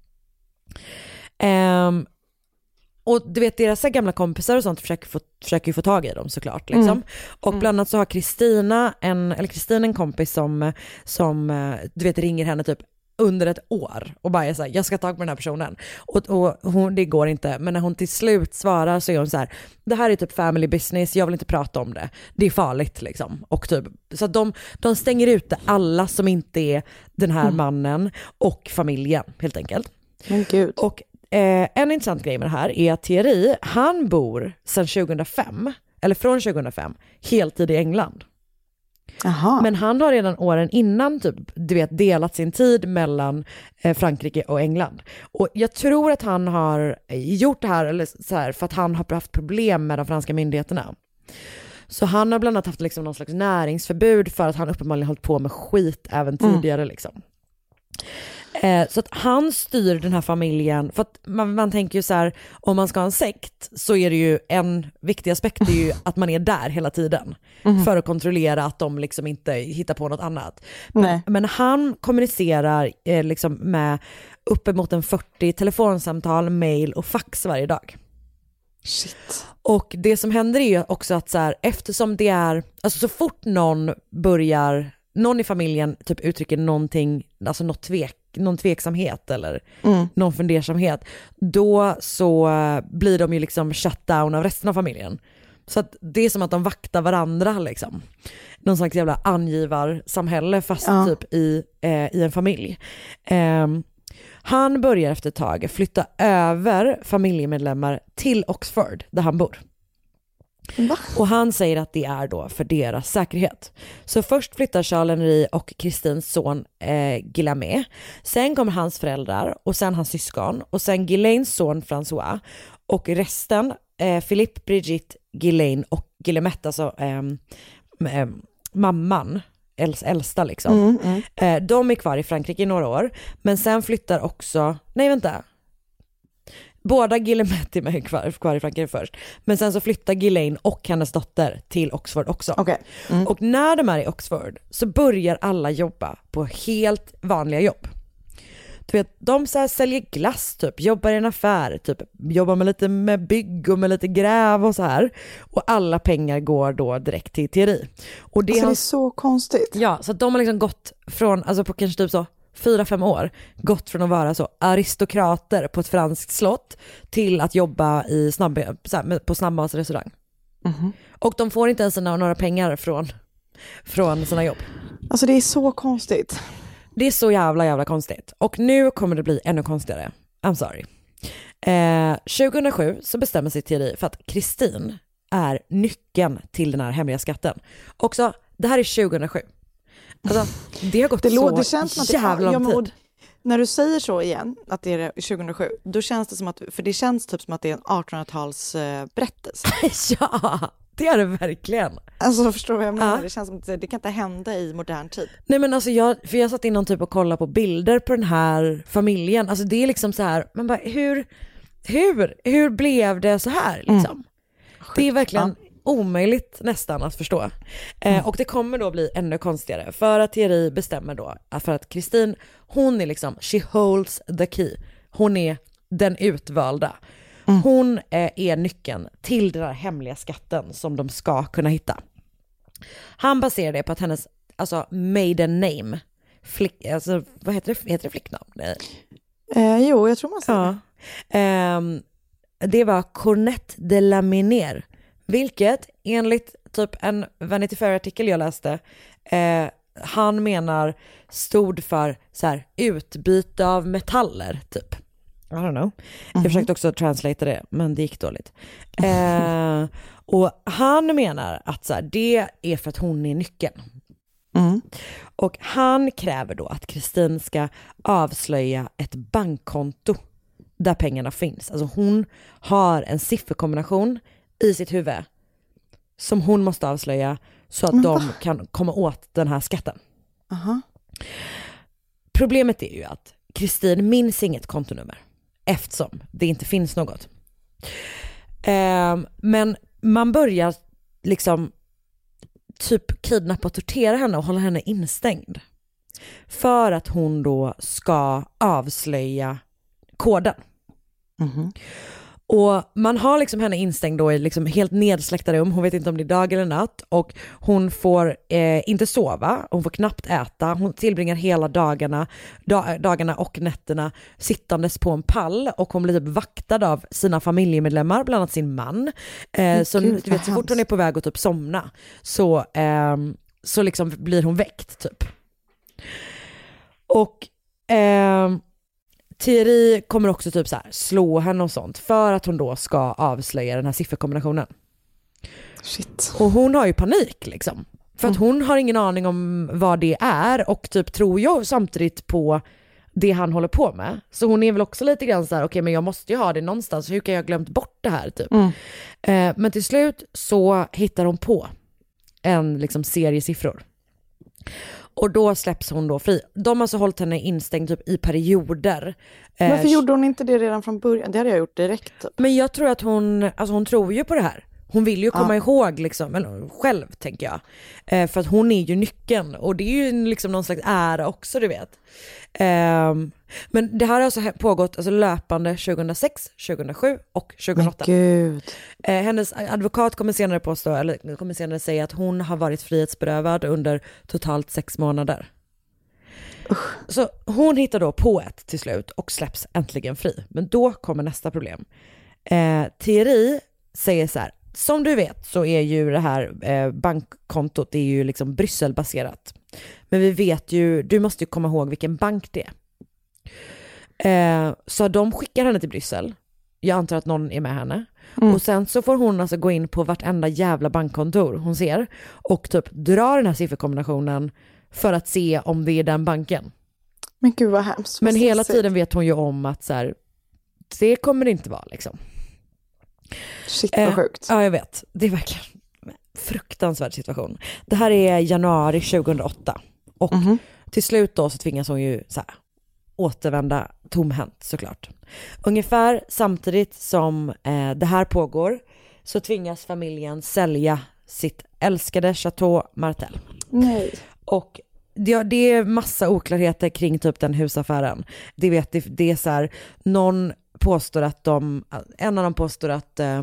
Um, och du vet, deras gamla kompisar och sånt försöker få, försöker få tag i dem såklart. Liksom. Mm. Och bland annat så har Kristina en, eller Kristina en kompis som, som du vet, ringer henne typ under ett år och bara är så här, jag ska ta tag på den här personen. Och, och hon, det går inte. Men när hon till slut svarar så är hon så här, det här är typ family business, jag vill inte prata om det. Det är farligt liksom. Och typ, så att de, de stänger ute alla som inte är den här mm. mannen och familjen helt enkelt. Men gud. Och eh, en intressant grej med det här är att Thierry, han bor sedan tjugohundrafem, eller från tjugohundrafem, heltid i England. Aha. Men han har redan åren innan typ, du vet, delat sin tid mellan eh, Frankrike och England. Och jag tror att han har gjort det här, eller så här för att han har haft problem med de franska myndigheterna. Så han har bland annat haft liksom någon slags näringsförbud för att han uppenbarligen hållit på med skit även tidigare. Mm. Liksom. Eh, så att han styr den här familjen, för att man, man tänker ju så här, om man ska ha en sekt så är det ju en viktig aspekt är ju att man är där hela tiden mm. för att kontrollera att de liksom inte hittar på något annat. Men, men han kommunicerar eh, liksom med uppemot en fyrtio telefonsamtal, mail och fax varje dag. Shit. Och det som händer är ju också att så här, eftersom det är, alltså så fort någon börjar, någon i familjen typ uttrycker någonting, alltså något tvek, någon tveksamhet eller mm. någon fundersamhet, då så blir de ju liksom shut down av resten av familjen. Så att det är som att de vaktar varandra liksom. Någon slags jävla angivarsamhälle fast ja. typ i, eh, i en familj. Eh, han börjar efter ett tag flytta över familjemedlemmar till Oxford där han bor. Va? Och han säger att det är då för deras säkerhet. Så först flyttar Charles-Henri och Christines son eh, Guillaume. Sen kommer hans föräldrar och sen hans syskon. Och sen Ghislaines son François. Och resten, eh, Philippe, Brigitte, Ghislaine och Guillemette, alltså eh, eh, mamman, äls, äldsta liksom. Mm, mm. Eh, de är kvar i Frankrike i några år. Men sen flyttar också, nej vänta. Båda Guillemette är kvar, kvar i Frankrike först. Men sen så flyttar Ghislaine och hennes dotter till Oxford också. Okay. Mm. Och när de är i Oxford så börjar alla jobba på helt vanliga jobb. Du vet, de så här säljer glass typ, jobbar i en affär typ, jobbar med lite med bygg och med lite gräv och så här. Och alla pengar går då direkt till Thierry. Och det, alltså, har, det är så konstigt. Ja, så att de har liksom gått från, alltså på kanske typ så fyra, fem år, gått från att vara så aristokrater på ett franskt slott till att jobba i snabb, så här, på snabbmatsrestaurang. Mm-hmm. Och de får inte ens några pengar från, från sina jobb. Alltså det är så konstigt. Det är så jävla jävla konstigt. Och nu kommer det bli ännu konstigare. I'm sorry. Eh, tjugohundrasju så bestämmer sig Thierry för att Christine är nyckeln till den här hemliga skatten. Också, det här är tjugohundrasju. Alltså, det har gått det så det känns som att jävla lång tid. När du säger så igen, att det är tjugohundrasju, då känns det som att, för det känns typ som att det är en artonhundratals eh, berättelse. Ja, det är det verkligen. Alltså förstår du vad jag menar? Ja. Det känns som att det kan inte hända i modern tid. Nej men alltså jag, för jag satt in någon typ och kollade på bilder på den här familjen. Alltså det är liksom så här, man bara hur, hur, hur blev det så här liksom? Mm. Det är verkligen ja. omöjligt nästan att förstå. Mm. Eh, och det kommer då bli ännu konstigare för att Thierry bestämmer då för att Christine, hon är liksom, she holds the key. Hon är den utvalda. Mm. Hon eh, är nyckeln till den här hemliga skatten som de ska kunna hitta. Han baserar det på att hennes, alltså maiden name, flick, alltså vad heter det, heter det flicknamn? Eh, jo, jag tror man säger ja. eh, det var Cornette de la Minière, vilket enligt typ en Vanity Fair-artikel jag läste, eh, han menar stod för så här, utbyte av metaller typ. I don't know. Jag mm-hmm. försökte också translata det, men det gick dåligt. Eh, och han menar att så här, det är för att hon är nyckeln. Mm. Och han kräver då att Christine ska avslöja ett bankkonto där pengarna finns. Alltså hon har en sifferkombination i sitt huvud som hon måste avslöja så att mm. de kan komma åt den här skatten. Uh-huh. Problemet är ju att Christine minns inget kontonummer eftersom det inte finns något. Eh, men man börjar liksom typ kidnappa och tortera henne och hålla henne instängd för att hon då ska avslöja koden. Mm-hmm. Och man har liksom henne instängd då i liksom helt nedsläckta rum. Hon vet inte om det är dag eller natt. Och hon får eh, inte sova. Hon får knappt äta. Hon tillbringar hela dagarna, dag, dagarna och nätterna sittandes på en pall. Och hon blir typ vaktad av sina familjemedlemmar, bland annat sin man. Eh, så Gud, du vet, så fort hon är på väg att typ somna så, eh, så liksom blir hon väckt typ. Och eh, Thierry kommer också typ så här slå henne och sånt för att hon då ska avslöja den här sifferkombinationen. Shit. Och hon har ju panik liksom. För att hon har ingen aning om vad det är och typ tror jag samtidigt på det han håller på med. Så hon är väl också lite grann så här, okej okay, men jag måste ju ha det någonstans. Hur kan jag ha glömt bort det här typ? Mm. Eh, men till slut så hittar hon på en liksom serie siffror. Och då släpps hon då fri. De har alltså hållit henne instängd typ i perioder. Varför eh, gjorde hon inte det redan från början? Det hade jag gjort direkt. Typ. Men jag tror att hon, alltså hon tror ju på det här. Hon vill ju komma ja. ihåg liksom, eller själv tänker jag. Eh, för att hon är ju nyckeln. Och det är ju liksom någon slags ära också, du vet. Eh, men det här har alltså pågått alltså, löpande tjugohundrasex, tjugohundrasju och tjugohundraåtta. Men gud. Eh, hennes advokat kommer senare påstå, eller kommer senare säga att hon har varit frihetsberövad under totalt sex månader. Usch. Så hon hittar då på ett till slut och släpps äntligen fri. Men då kommer nästa problem. Eh, Thierry säger så här: som du vet så är ju det här eh, bankkontot, det är ju liksom Brysselbaserat. Men vi vet ju, du måste ju komma ihåg vilken bank det är. Eh, så de skickar henne till Bryssel. Jag antar att någon är med henne. Mm. Och sen så får hon alltså gå in på vartenda jävla bankkontor hon ser och typ dra den här sifferkombinationen för att se om det är den banken. Men gud vad hemskt. Men hela tiden vet hon ju om att så här, det kommer det inte vara liksom. Shit vad sjukt. Eh, ja, jag vet. Det är verkligen en fruktansvärd situation. Det här är januari tjugohundraåtta. Och mm-hmm. till slut då så tvingas hon ju så här, återvända tomhänt såklart. Ungefär samtidigt som eh, det här pågår så tvingas familjen sälja sitt älskade Chateau Martel. Nej. Och det, det är massa oklarheter kring typ den husaffären. Det vet det, det är så här, någon påstår att de, en av dem påstår att eh,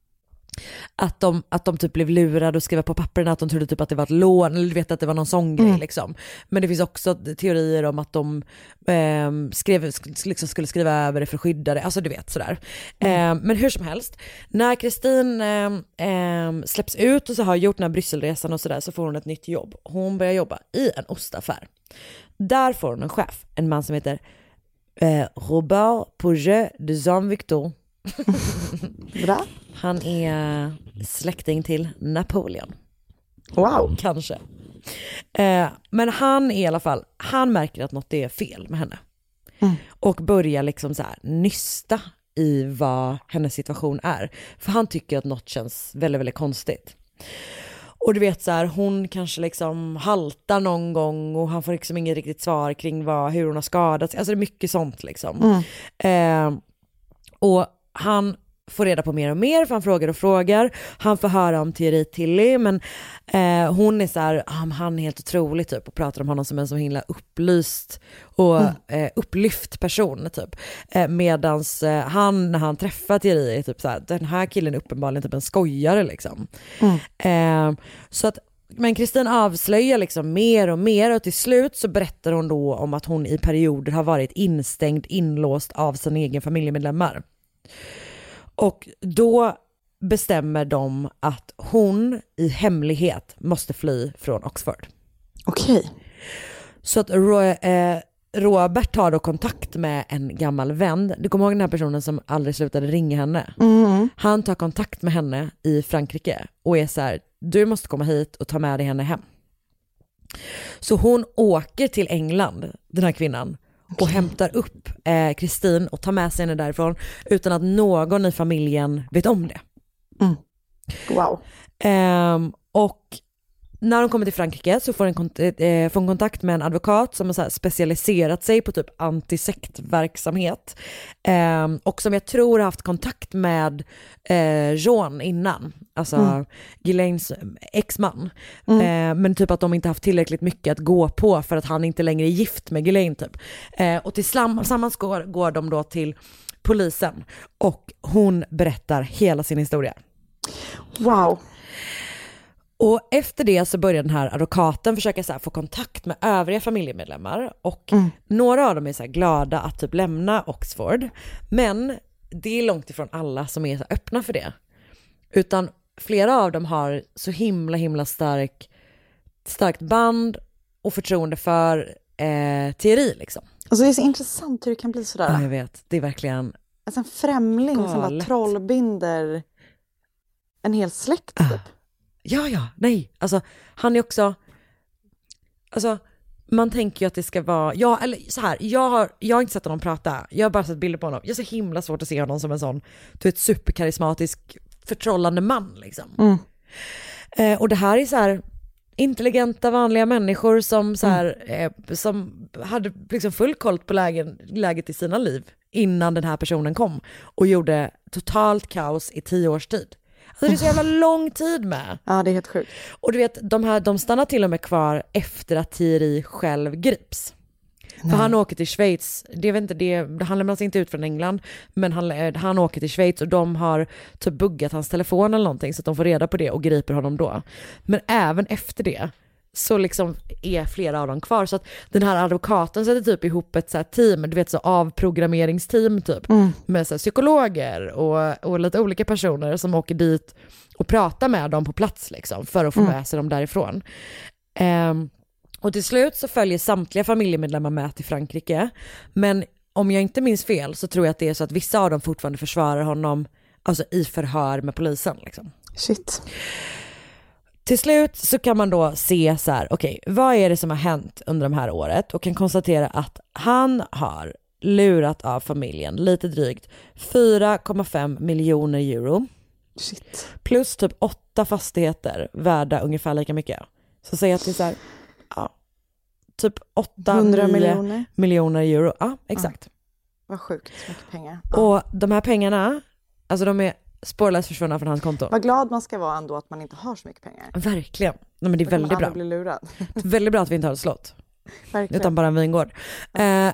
att de, att de typ blev lurade och skrev på papperna att de trodde typ att det var ett lån eller vet att det var någon sån grej mm. liksom. Men det finns också teorier om att de eh, skrev, liksom skulle skriva över det för att skydda det, alltså du vet sådär. Mm. Eh, men hur som helst, när Kristin eh, eh, släpps ut och så har gjort den här Brysselresan och sådär, så får hon ett nytt jobb. Hon börjar jobba i en ostaffär. Där får hon en chef, en man som heter eh, Robert Pouget de Jean-Victor. Bra. Han är släkting till Napoleon. Wow. Kanske. Eh, men han är i alla fall, han märker att något är fel med henne. Mm. Och börjar liksom så här nysta i vad hennes situation är. För han tycker att något känns väldigt, väldigt konstigt. Och du vet så här, hon kanske liksom haltar någon gång och han får liksom inget riktigt svar kring vad, hur hon har skadats. Alltså det är mycket sånt liksom. Mm. Eh, och han får reda på mer och mer, för han frågar och frågar. Han får höra om Thierry Tilly, men eh, hon är så här, ah, han är helt otrolig typ, och pratar om honom som en så himla upplyst och mm. eh, upplyft person typ. Eh, medans eh, han, när han träffar Thierry, är typ så här, den här killen är uppenbarligen typ en skojare liksom. Mm. Eh, så att, men Kristin avslöjar liksom mer och mer, och till slut så berättar hon då om att hon i perioder har varit instängd, inlåst av sina egen familjemedlemmar. Och då bestämmer de att hon i hemlighet måste fly från Oxford. Okej. Okay. Så att eh, Robert tar då kontakt med en gammal vän. Du kommer ihåg den här personen som aldrig slutade ringa henne? Mm. Han tar kontakt med henne i Frankrike och är så här, du måste komma hit och ta med dig henne hem. Så hon åker till England, den här kvinnan, och okay. hämtar upp Kristin eh, och tar med sig henne därifrån utan att någon i familjen vet om det. Mm. Wow. Eh, och när de kommer till Frankrike så får en kont- eh, får en kontakt med en advokat som har så här specialiserat sig på typ antisektverksamhet. Eh, och som jag tror har haft kontakt med eh, Jean innan. Alltså mm. Ghislaines exman. Mm. Eh, men typ att de inte haft tillräckligt mycket att gå på för att han inte längre är gift med Ghislaine typ. Eh, och tillsammans går, går de då till polisen och hon berättar hela sin historia. Wow. Och efter det så börjar den här advokaten försöka så här få kontakt med övriga familjemedlemmar och mm. några av dem är så här glada att typ lämna Oxford, men det är långt ifrån alla som är så öppna för det. Utan flera av dem har så himla himla stark starkt band och förtroende för eh, teori liksom. Alltså det är så intressant hur det kan bli sådär. Ja, jag vet. Det är verkligen alltså en främling galet. Som bara trollbinder en hel släkt typ. Uh. Ja, ja, nej. Alltså, han är också... Alltså, man tänker ju att det ska vara... Ja, eller så här, jag har, jag har inte sett honom prata. Jag har bara sett bilder på honom. Jag har så himla svårt att se honom som en sån, du vet, superkarismatisk, förtrollande man, liksom. Mm. Eh, och det här är så här intelligenta, vanliga människor som så här, mm. eh, som hade liksom full koll på lägen, läget i sina liv innan den här personen kom och gjorde totalt kaos i tio års tid. Alltså det är så jävla lång tid med. Ja, det är helt sjukt. Och du vet, de här de stannar till och med kvar efter att Thierry själv grips. Nej. För han åker till Schweiz. Det vet inte det, han lämnas inte ut från England, men han han åker till Schweiz och de har typ buggat hans telefon eller någonting så att de får reda på det och griper honom då. Men även efter det så liksom är flera av dem kvar, så att den här advokaten sätter typ ihop ett så här team, du vet, så avprogrammeringsteam typ mm. med så här psykologer och, och lite olika personer som åker dit och pratar med dem på plats liksom, för att få mm. med sig dem därifrån. Um, och till slut så följer samtliga familjemedlemmar med till Frankrike, men om jag inte minns fel så tror jag att det är så att vissa av dem fortfarande försvarar honom, alltså i förhör med polisen liksom. Shit. Till slut så kan man då se så här, okej, okay, vad är det som har hänt under de här året, och kan konstatera att han har lurat av familjen lite drygt fyra komma fem miljoner euro. Shit. Plus typ åtta fastigheter värda ungefär lika mycket. Så säg att det är så här, ja, typ åtta miljoner. miljoner euro. Ja, exakt. Ja. Vad sjukt, så mycket pengar. Ja. Och de här pengarna, alltså de är spårlöst försvunna från hans konto. Vad glad man ska vara ändå att man inte har så mycket pengar. Verkligen. Nej, men det är väldigt bra. Bli lurad. Väldigt bra att vi inte har ett slott. Verkligen. Utan bara en vingård. Ja.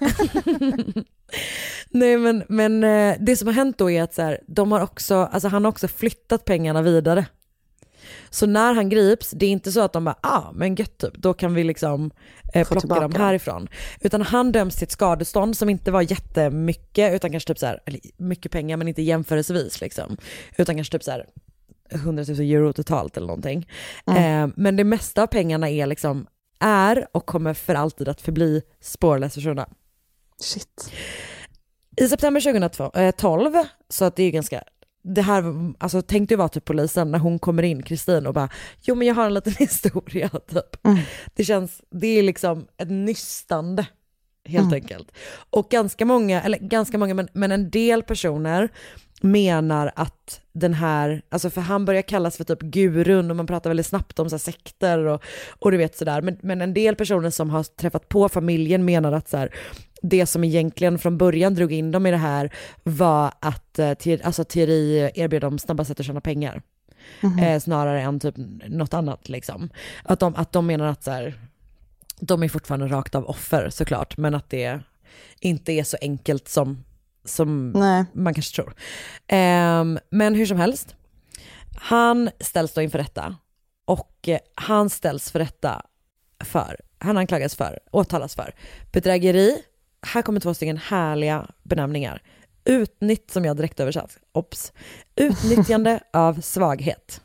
Nej, men, men det som har hänt då är att så här, de har också, alltså han har också flyttat pengarna vidare. Så när han grips, det är inte så att de bara, ah, men gött typ, då kan vi liksom eh, plocka tillbaka dem härifrån. Utan han döms till ett skadestånd som inte var jättemycket, utan kanske typ så här, eller mycket pengar men inte jämförelsevis liksom. Utan kanske typ så här hundratusen euro totalt eller någonting. Mm. Eh, men det mesta av pengarna är liksom, är och kommer för alltid att förbli spårlöst försvunna. Shit. I september tjugotolv, så att det är ganska, det här, alltså tänkte ju vara typ polisen när hon kommer in, Kristin, och bara, jo men jag har en liten historia typ. Mm. Det känns, det är liksom ett nystande helt mm. enkelt. Och ganska många, eller ganska många, men, men en del personer menar att den här, alltså för han börjar kallas för typ gurun och man pratar väldigt snabbt om så här sekter och, och du vet sådär, men, men en del personer som har träffat på familjen menar att så här, det som egentligen från början drog in dem i det här var att alltså Thierry erbjöd dem snabba sätt att tjäna pengar. Mm-hmm. eh, snarare än typ något annat liksom. Att de, att de menar att så här, de är fortfarande rakt av offer såklart, men att det inte är så enkelt som som Nej. man kanske tror. Um, men hur som helst, han ställs då inför rätta och uh, han ställs för rätta för, han anklagas för, åtalas för bedrägeri, här kommer två stycken härliga benämningar, utnytt som jag direkt översatt, ops, utnyttjande av svaghet,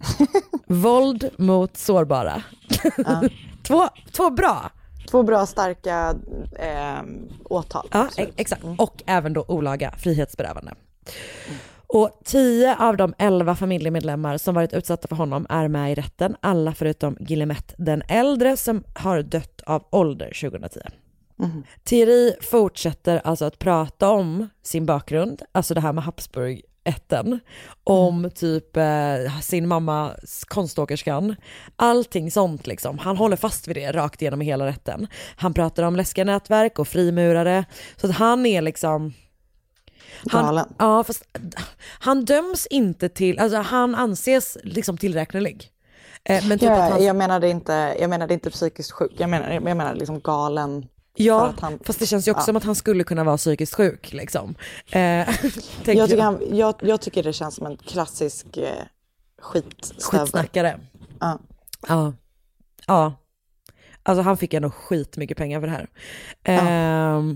våld mot sårbara. Ja. två, två bra Två bra starka eh, åtal. Ja, exakt. Och även då olaga frihetsberövande. Mm. Och tio av de elva familjemedlemmar som varit utsatta för honom är med i rätten. Alla förutom Guillemette den äldre som har dött av ålder tjugohundratio. Mm. Thierry fortsätter alltså att prata om sin bakgrund. Alltså det här med Habsburg ätten, om mm. typ eh, sin mamma konståkerskan, allting sånt liksom. Han håller fast vid det rakt igenom hela rätten. Han pratar om läskiga nätverk och frimurare, så att han är liksom han, ja, fast han döms inte till, alltså han anses liksom tillräknelig. Eh, men typ ja, att han, jag menade inte jag menade inte psykiskt sjuk. Jag menar jag menar liksom galen Ja, han, fast det känns ju också ja. som att han skulle kunna vara psykiskt sjuk liksom. Eh, jag, tycker han, jag, jag tycker det känns som en klassisk eh, skitstövel. Skitsnackare. Ja. Ja. Ja. Alltså han fick ändå skit mycket pengar för det här. Ja, eh,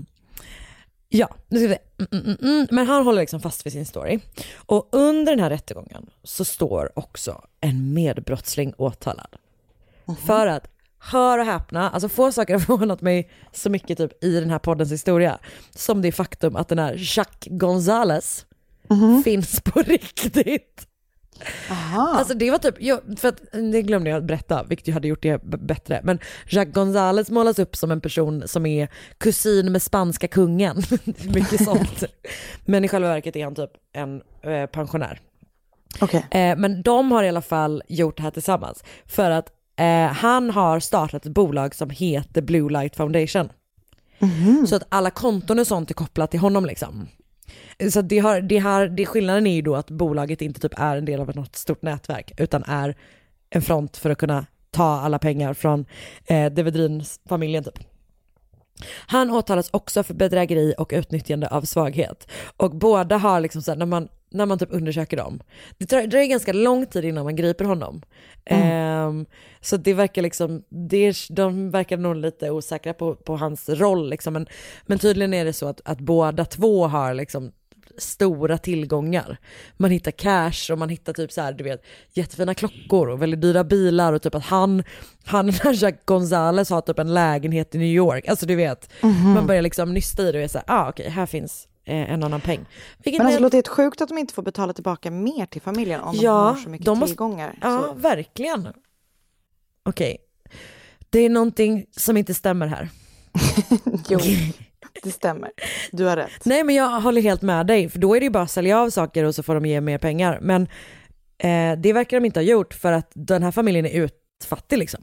ja nu ska vi se. Mm, mm, mm. Men han håller liksom fast vid sin story. Och under den här rättegången så står också en medbrottsling åtalad. Mm-hmm. För att, hör och häpna, alltså få saker har förvånat mig så mycket typ i den här poddens historia. Som det faktum att den här Jacques González mm-hmm. finns på riktigt. Aha. Alltså det var typ, jag, för att det glömde jag att berätta, vilket jag hade gjort det b- bättre. Men Jacques González målas upp som en person som är kusin med spanska kungen. Mycket sånt. Men i själva verket är han typ en eh, pensionär. Okay. Eh, men de har i alla fall gjort det här tillsammans. För att eh, han har startat ett bolag som heter Blue Light Foundation. Mm-hmm. Så att alla konton och sånt är kopplat till honom liksom. Så det har, det har, det skillnaden är ju då att bolaget inte typ är en del av något stort nätverk utan är en front för att kunna ta alla pengar från eh, de Vedrin-familjen typ. Han åtalas också för bedrägeri och utnyttjande av svaghet. Och båda har liksom så här, när man när man typ undersöker dem. Det tar, det är ganska lång tid innan man griper honom. Mm. Um, så det verkar liksom, det, de verkar nog lite osäkra på, på hans roll liksom. Men, men tydligen är det så att, att båda två har liksom stora tillgångar. Man hittar cash och man hittar typ så här, du vet, jättefina klockor och väldigt dyra bilar och typ att han han Jacques González har typ en lägenhet i New York. Alltså du vet, mm-hmm. man börjar liksom nysta i det och är så här, ah okej, okay, här finns eh, en annan peng. Vilket men alltså är... låter det sjukt att de inte får betala tillbaka mer till familjen om ja, de har så mycket de måste... tillgångar. Ja, så. Verkligen. Okej. Okay. Det är någonting som inte stämmer här. Jo. Det stämmer. Du har rätt. Nej, men jag håller helt med dig. För då är det ju bara att sälja av saker och så får de ge mer pengar. Men eh, det verkar de inte ha gjort för att den här familjen är utfattig liksom.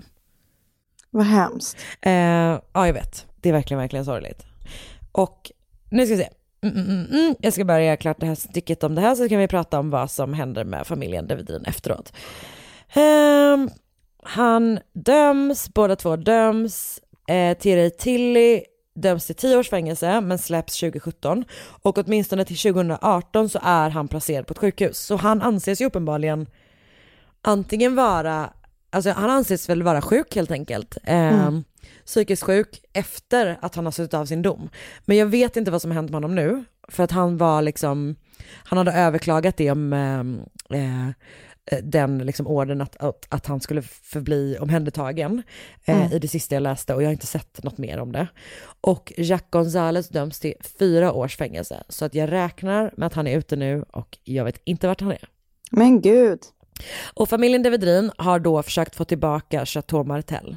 Vad hemskt. Eh, ja, jag vet. Det är verkligen, verkligen sorgligt. Och nu ska vi se. Mm, mm, mm. Jag ska börja klart det här stycket om det här så kan vi prata om vad som händer med familjen de Vedrin efteråt. Eh, han döms, båda två döms. Eh, Thierry Tilly döms till tio års fängelse men släpps tjugo sjutton och åtminstone till tjugo arton så är han placerad på ett sjukhus. Så han anses ju uppenbarligen antingen vara, alltså han anses väl vara sjuk helt enkelt. Eh, mm. Psykiskt sjuk efter att han har suttit av sin dom. Men jag vet inte vad som har hänt med honom nu för att han var liksom, han hade överklagat det om eh, eh, den liksom orden att, att, att han skulle förbli omhändertagen eh, mm. i det sista jag läste och jag har inte sett något mer om det. Och Jacques González döms till fyra års fängelse så att jag räknar med att han är ute nu och jag vet inte vart han är. Men gud. Och familjen de Vedrin har då försökt få tillbaka Chateau Martel.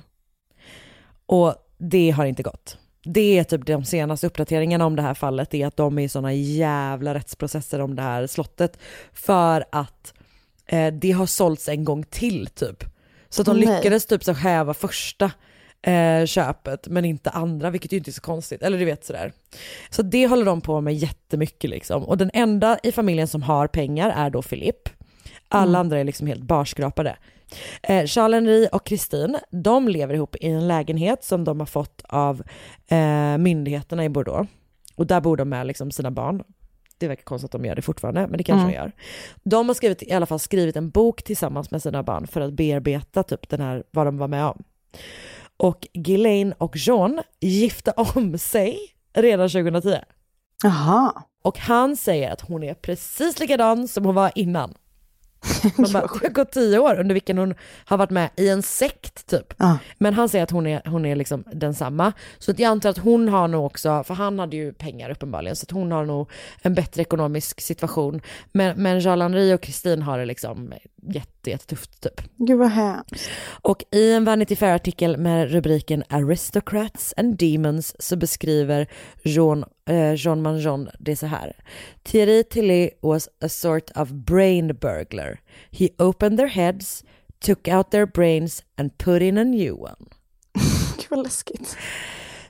Och det har inte gått. Det är typ de senaste uppdateringarna om det här fallet är att de är i såna jävla rättsprocesser om det här slottet för att Eh, det har sålts en gång till typ. Så att de Nej. lyckades typ så häva första eh, köpet men inte andra, vilket ju inte är så konstigt. Eller du vet sådär. Så det håller de på med jättemycket liksom. Och den enda i familjen som har pengar är då Philippe. Alla mm. andra är liksom helt barskrapade. Eh, Charles-Henri och Christine, de lever ihop i en lägenhet som de har fått av eh, myndigheterna i Bordeaux. Och där bor de med liksom sina barn. Det verkar konstigt att de gör det fortfarande, men det kanske mm. de gör. De har skrivit, i alla fall skrivit en bok tillsammans med sina barn för att bearbeta typ den här, vad de var med om. Och Ghislaine och Jean gifte om sig redan tjugohundratio. Aha. Och han säger att hon är precis likadan som hon var innan. Man bara, det har gått tio år under vilken hon har varit med i en sekt typ. Ah. Men han säger att hon är, hon är liksom densamma. Så att jag antar att hon har nog också, för han hade ju pengar uppenbarligen, så att hon har nog en bättre ekonomisk situation. Men, men Charles-Henri och Christine har det liksom jätte, jättetufft typ. Gud vad hemskt. Och i en Vanity Fair-artikel med rubriken Aristocrats and Demons så beskriver Jean, eh, Jean Manjon det så här. Thierry Tilly was a sort of brain burglar. He opened their heads, took out their brains and put in a new one. Gud vad läskigt.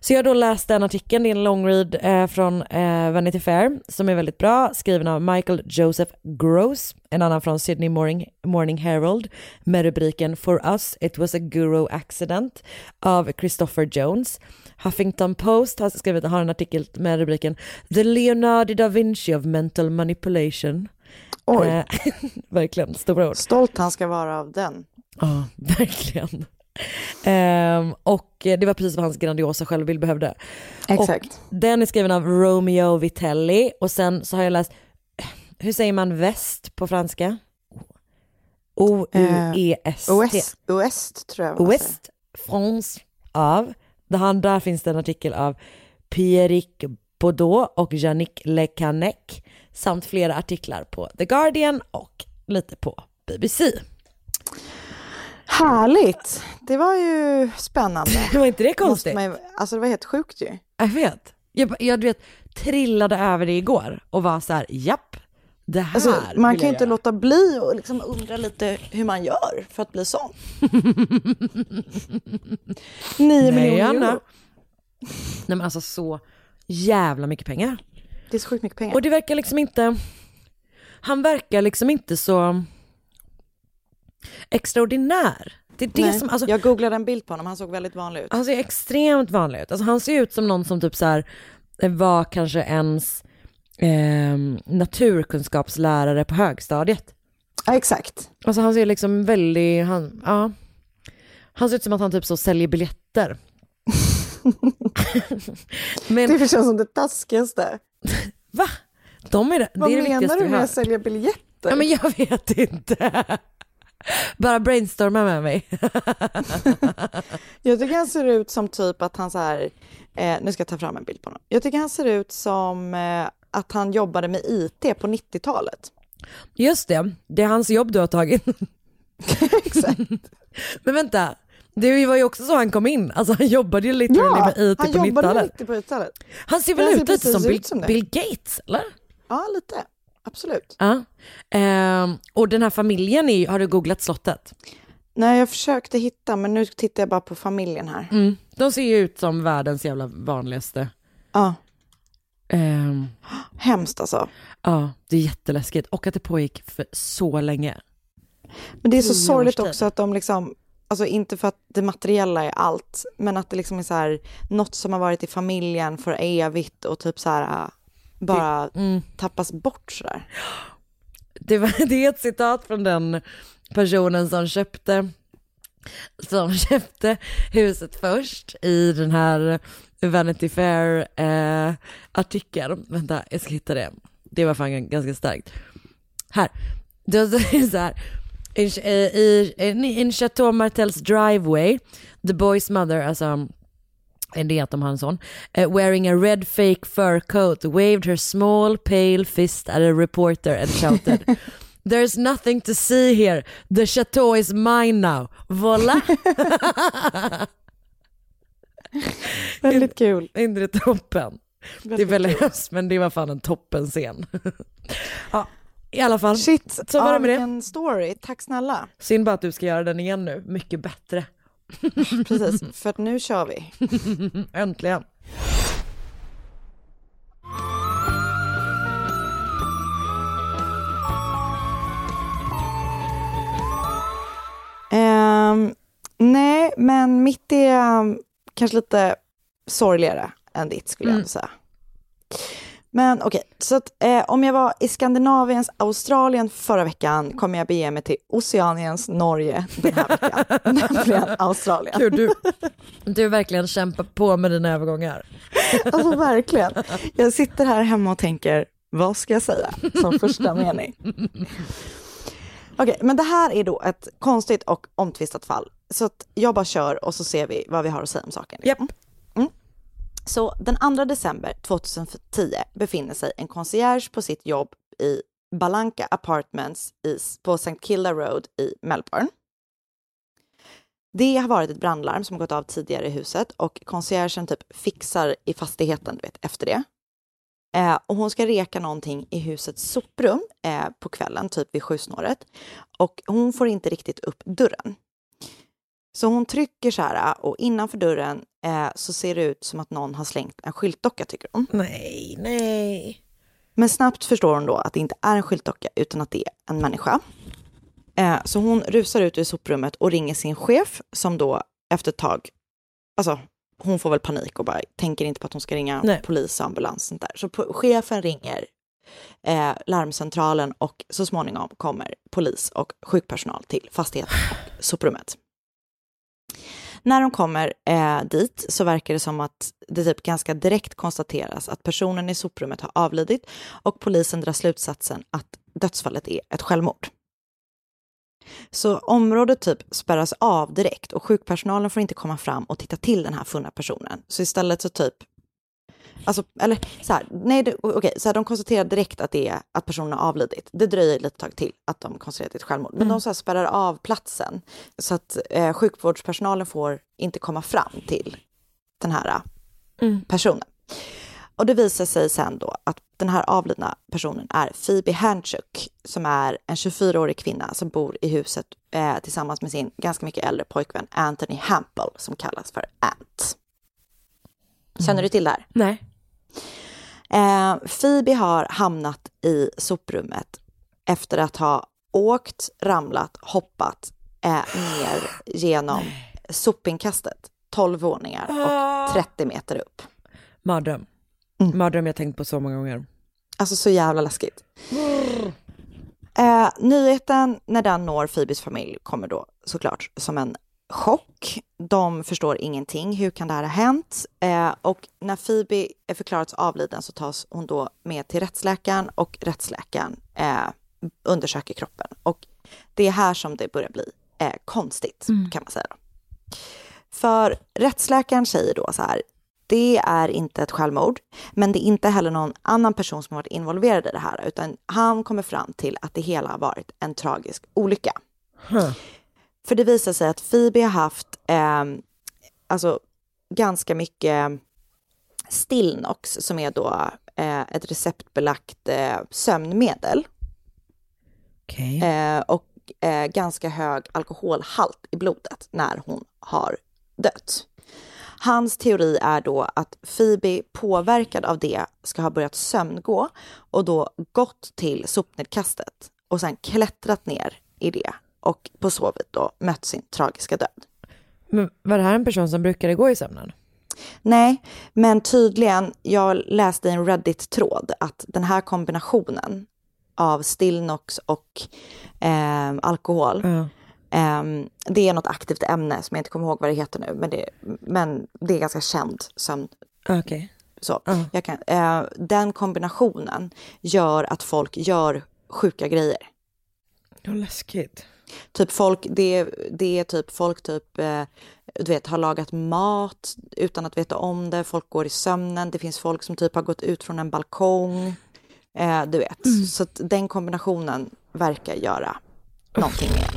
Så jag har då läst den artikeln, det är en long read eh, från eh, Vanity Fair som är väldigt bra, skriven av Michael Joseph Gross, en annan från Sydney Morning, Morning Herald med rubriken For Us, It Was a Guru Accident av Christopher Jones. Huffington Post har skrivit har en artikel med rubriken The Leonardo da Vinci of Mental Manipulation. Oj. Eh, verkligen, stora ord. Stolt han ska vara av den. Ja, verkligen. Um, och det var precis vad hans grandiosa självbild behövde. Exakt. Och den är skriven av Romeo Vitelli. Och sen så har jag läst, hur säger man väst på franska? O U E S T. Oest, Oest tror jag. Ouest France av. Där, där finns det en artikel av Pierrick Baudot och Yannick Lecanec samt flera artiklar på The Guardian och lite på B B C. Härligt. Det var ju spännande. Det var inte det konstigt? Man, alltså det var helt sjukt ju. Jag vet. Jag, jag du vet, trillade över det igår och var så här, japp, det här alltså, man kan ju inte göra. låta bli och liksom undra lite hur man gör för att bli sån. Nio miljoner euro. Nej men alltså så jävla mycket pengar. Det är så sjukt mycket pengar. Och det verkar liksom inte, han verkar liksom inte så extraordinär. Det är det Nej, som, alltså, jag googlade en bild på honom, han såg väldigt vanlig ut. Han ser extremt vanlig ut. Alltså, han ser ut som någon som typ så här var kanske ens eh, naturkunskapslärare på högstadiet. Ja, exakt. Alltså han ser liksom väldigt, han, ja. Han ser ut som att han typ så säljer biljetter. Men, det känns som det taskigaste. Va? De är det, Vad det är det menar du med har. att sälja biljetter? Ja, men jag vet inte. Bara brainstorma med mig. Jag tycker han ser ut som typ att han så här, eh, nu ska jag ta fram en bild på honom. Jag tycker han ser ut som eh, att han jobbade med I T på nittiotalet. Just det, det är hans jobb du har tagit. Exakt. Men vänta, det var ju också så han kom in. Alltså han jobbade ju literally ja, med I T på nittiotalet. han jobbade med I T på nittiotalet. Han ser väl han ut lite som, Bill, som Bill Gates, eller? Ja, lite. Absolut. Ja. Ehm, och den här familjen, är, har du googlat slottet? Nej, jag försökte hitta, men nu tittar jag bara på familjen här. Mm. De ser ju ut som världens jävla vanligaste. Ja. Ehm, Hemskt alltså. Ja, det är jätteläskigt. Och att det pågick för så länge. Men det är så sorgligt också att de liksom, alltså inte för att det materiella är allt, men att det liksom är så här, något som har varit i familjen för evigt och typ så här bara det, mm. tappas bort så där. Det, var, det är ett citat från den personen som köpte som köpte huset först i den här Vanity Fair eh, artikeln. Vänta, jag ska hitta det. Det var fan ganska starkt. Här. Det är så här. In, i, in, in Chateau Martels driveway, the boy's mother, alltså det är att de har en sån, uh, wearing a red fake fur coat, waved her small pale fist at a reporter and shouted "There's nothing to see here. The chateau is mine now. Voila." Väldigt kul. Inte det toppen? Väldigt det är väldigt hemskt, men det var fan en toppen scen. Ja, i alla fall. Shit, så var det med det. En story. Tack snälla. Synd bara att du ska göra den igen nu. Mycket bättre. Precis, för att nu kör vi. Äntligen. Um, nej, men mitt är um, kanske lite sorgligare än ditt skulle mm. jag säga. Men okej, okay, så att, eh, om jag var i Skandinaviens Australien förra veckan kommer jag bege mig till Oceaniens Norge den här veckan. Nämligen Australien. Gud, du, du verkligen kämpar på med dina övergångar. Alltså verkligen. Jag sitter här hemma och tänker, vad ska jag säga som första mening? Okej, okay, men det här är då ett konstigt och omtvistat fall. Så att jag bara kör och så ser vi vad vi har att säga om saken. Liksom. Yep. Mm. Så den andra december tjugohundratio befinner sig en concierge på sitt jobb i Balanka Apartments i, på Saint Kilda Road i Melbourne. Det har varit ett brandlarm som har gått av tidigare i huset och conciergen typ fixar i fastigheten du vet, efter det. Eh, och hon ska reka någonting i husets soprum eh, på kvällen, typ vid sjusnåret. Och hon får inte riktigt upp dörren. Så hon trycker så här och innanför dörren eh, så ser det ut som att någon har slängt en skyltdocka, tycker hon. Nej, nej. Men snabbt förstår hon då att det inte är en skyltdocka utan att det är en människa. Eh, så hon rusar ut ur soprummet och ringer sin chef som då efter ett tag, alltså hon får väl panik och bara tänker inte på att hon ska ringa Nej. polis och ambulans. Sånt där. Så på, chefen ringer eh, larmcentralen och så småningom kommer polis och sjukpersonal till fastigheten och soprummet. När de kommer eh, dit så verkar det som att det typ ganska direkt konstateras att personen i soprummet har avlidit och polisen drar slutsatsen att dödsfallet är ett självmord. Så området typ spärras av direkt och sjukpersonalen får inte komma fram och titta till den här funna personen. Så istället så typ, alltså, eller så här, nej, det, okej, så här, de konstaterar direkt att det är att personen har avlidit. Det dröjer lite tag till att de konstaterar att det är ett självmord. Men mm. de så här spärrar av platsen så att eh, sjukvårdspersonalen får inte komma fram till den här mm. personen. Och det visar sig sen då att den här avlidna personen är Phoebe Hanchuk som är en tjugofyraårig kvinna som bor i huset eh, tillsammans med sin ganska mycket äldre pojkvän Anthony Hampel som kallas för Ant. Känner mm. du till det här? Nej. Eh, Phoebe har hamnat i soprummet efter att ha åkt, ramlat, hoppat eh, ner genom sopinkastet. tolv våningar och trettio meter upp. Mardröm. Mm. Mardröm jag tänkt på så många gånger. Alltså så jävla läskigt. Mm. Eh, nyheten när den når Phoebes familj kommer då såklart som en chock. De förstår ingenting. Hur kan det här ha hänt? Eh, och när Phoebe är förklarats avliden så tas hon då med till rättsläkaren och rättsläkaren eh, undersöker kroppen. Och det är här som det börjar bli eh, konstigt mm. kan man säga. Då. För rättsläkaren säger då så här: det är inte ett självmord, men det är inte heller någon annan person som har varit involverad i det här, utan han kommer fram till att det hela har varit en tragisk olycka. Huh. För det visar sig att Phoebe har haft eh, alltså ganska mycket Stilnox som är då eh, ett receptbelagt eh, sömnmedel. Okay. Eh, och eh, ganska hög alkoholhalt i blodet när hon har dött. Hans teori är då att Phoebe påverkad av det ska ha börjat sömngå och då gått till sopnedkastet och sen klättrat ner i det och på så vis då mött sin tragiska död. Men var det här en person som brukade gå i sömnen? Nej, men tydligen, jag läste i en Reddit-tråd att den här kombinationen av Stilnox och eh, alkohol mm. Um, det är något aktivt ämne som jag inte kommer ihåg vad det heter nu, men det, men det är ganska känt som okay. så. Uh. Jag kan, uh, den kombinationen gör att folk gör sjuka grejer. Ja, läskigt. Typ folk, det, det är typ folk typ, uh, du vet, har lagat mat utan att veta om det. Folk går i sömnen. Det finns folk som typ har gått ut från en balkong. Uh, du vet. Mm. Så att den kombinationen verkar göra någonting mer.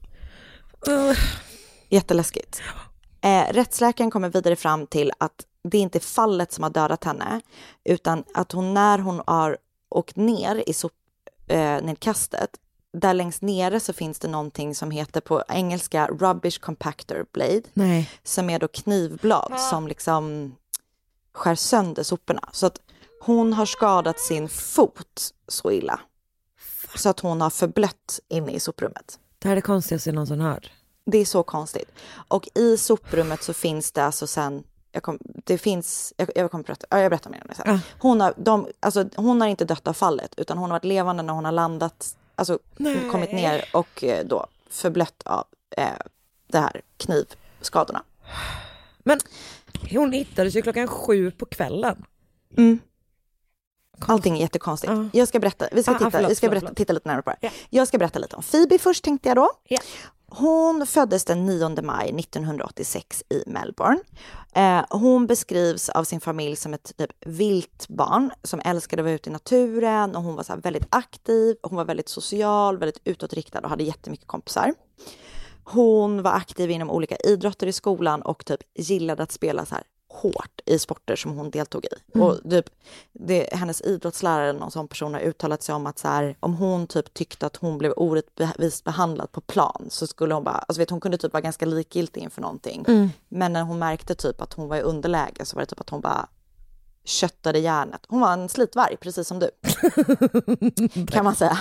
Uh. Jätteläskigt. Eh, rättsläkaren kommer vidare fram till att det inte är fallet som har dödat henne, utan att hon när hon har åkt ner i sopnedkastet, eh, där längst nere så finns det någonting som heter på engelska rubbish compactor blade. Nej. Som är då knivblad ah. som liksom skär sönder soporna. Så att hon har skadat sin fot så illa. Så att hon har förblött inne i soprummet. Det här är det konstigaste någon sån här. Det är så konstigt. Och i soprummet så finns det alltså sen, jag kom, det finns, jag, jag kommer berätta, ja, jag berättar mer om det sen. Uh. Hon har, de, alltså, hon har inte dött av fallet, utan hon har varit levande när hon har landat, alltså Nej. kommit ner och då förblött av eh, det här knivskadorna. Men hon hittades ju klockan sju på kvällen. Mm. Allting är jättekonstigt. Uh. Jag ska berätta, vi ska, titta, ah, förlåt, vi ska berätta, titta lite närmare på det. Yeah. Jag ska berätta lite om Phoebe först, tänkte jag då. Yeah. Hon föddes den nionde maj nittonhundraåttiosex i Melbourne. Eh, hon beskrivs av sin familj som ett typ vilt barn som älskade att vara ute i naturen, och hon var så här väldigt aktiv, hon var väldigt social, väldigt utåtriktad och hade jättemycket kompisar. Hon var aktiv inom olika idrotter i skolan och typ gillade att spela så här hårt i sporter som hon deltog i. Mm. Och typ, det, hennes idrottslärare, någon sån person, har uttalat sig om att så här, om hon typ tyckte att hon blev orättvist behandlad på plan, så skulle hon bara, alltså vet, hon kunde typ vara ganska likgiltig inför någonting. Mm. Men när hon märkte typ att hon var i underläge, så var det typ att hon bara köttade järnet. Hon var en slitvarg, precis som du. Kan man säga.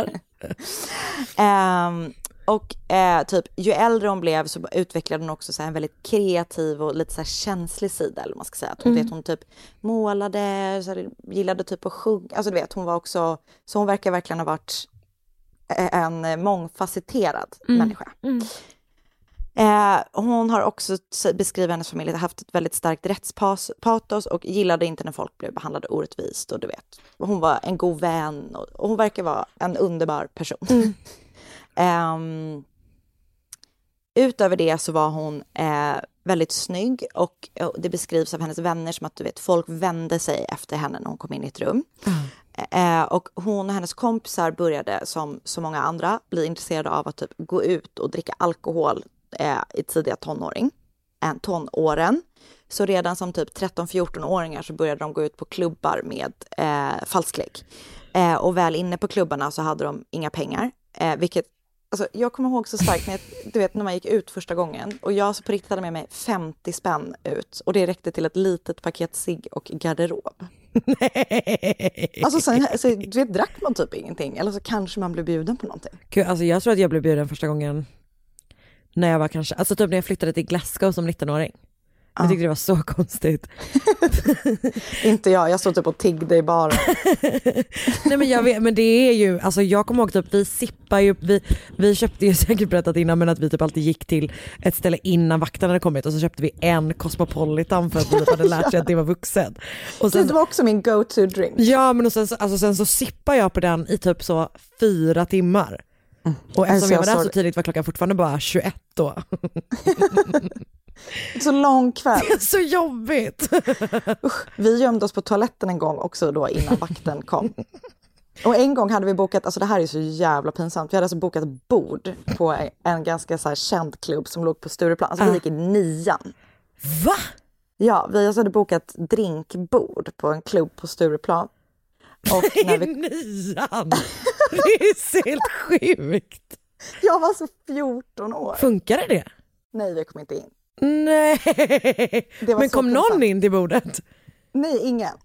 um, och eh, typ, ju äldre hon blev så utvecklade hon också så här en väldigt kreativ och lite så här känslig sida, eller man ska säga. Att hon, mm. vet, hon typ målade, så här, gillade typ att sjunga. Alltså du vet, hon var också, så hon verkar verkligen ha varit en mångfacetterad mm. människa. Mm. Eh, hon har också beskrivit hennes familj haft ett väldigt starkt rättspatos och gillade inte när folk blev behandlade orättvist, och du vet, hon var en god vän och, och hon verkar vara en underbar person. Mm. um, utöver det så var hon eh, väldigt snygg, och, och det beskrivs av hennes vänner som att du vet, folk vände sig efter henne när hon kom in i ett rum. Mm. Eh, och hon och hennes kompisar började som så många andra bli intresserade av att typ gå ut och dricka alkohol i tidiga tonåring, äh, tonåren. Så redan som typ tretton-fjorton-åringar så började de gå ut på klubbar med eh, falsklek. Eh, och väl inne på klubbarna så hade de inga pengar. Eh, vilket, alltså, jag kommer ihåg så starkt när, jag, du vet, när man gick ut första gången. Och jag så på riktigt hade med mig femtio spänn ut. Och det räckte till ett litet paket cigg och garderob. Nej. Alltså sen, så, du vet, drack man typ ingenting. Eller så kanske man blev bjuden på någonting. Gud, alltså jag tror att jag blev bjuden första gången när jag var kanske, alltså typ när jag flyttade till Glasgow som nitton-åring. Jag tyckte det var så konstigt. Inte jag, jag stod typ och tiggde i baren. Nej men jag vet, men det är ju, alltså jag kommer ihåg typ, vi sippar ju, vi, vi köpte ju säkert berättat innan, men att vi typ alltid gick till ett ställe innan vakten hade kommit, och så köpte vi en Cosmopolitan för att vi hade lärt sig att det var vuxen. Och sen, det var också min go-to drink. Ja, men och sen, alltså, sen så sippar jag på den i typ så fyra timmar. Mm. Och eftersom jag var där så tidigt var klockan fortfarande bara tjugoett då. Så lång kväll. Det är så jobbigt. Usch, vi gömde oss på toaletten en gång också då innan vakten kom. Och en gång hade vi bokat, alltså det här är så jävla pinsamt, vi hade alltså bokat bord på en ganska så här känd klubb som låg på Stureplan. Alltså uh. vi gick i nian. Va? Ja, vi alltså hade bokat drinkbord på en klubb på Stureplan. Och när vi... nian! Det är helt sjukt. Jag var så fjorton år. Funkade det? Nej, vi kom inte in. Nej, men kom någon pinsamt. In till bordet? Nej, ingen.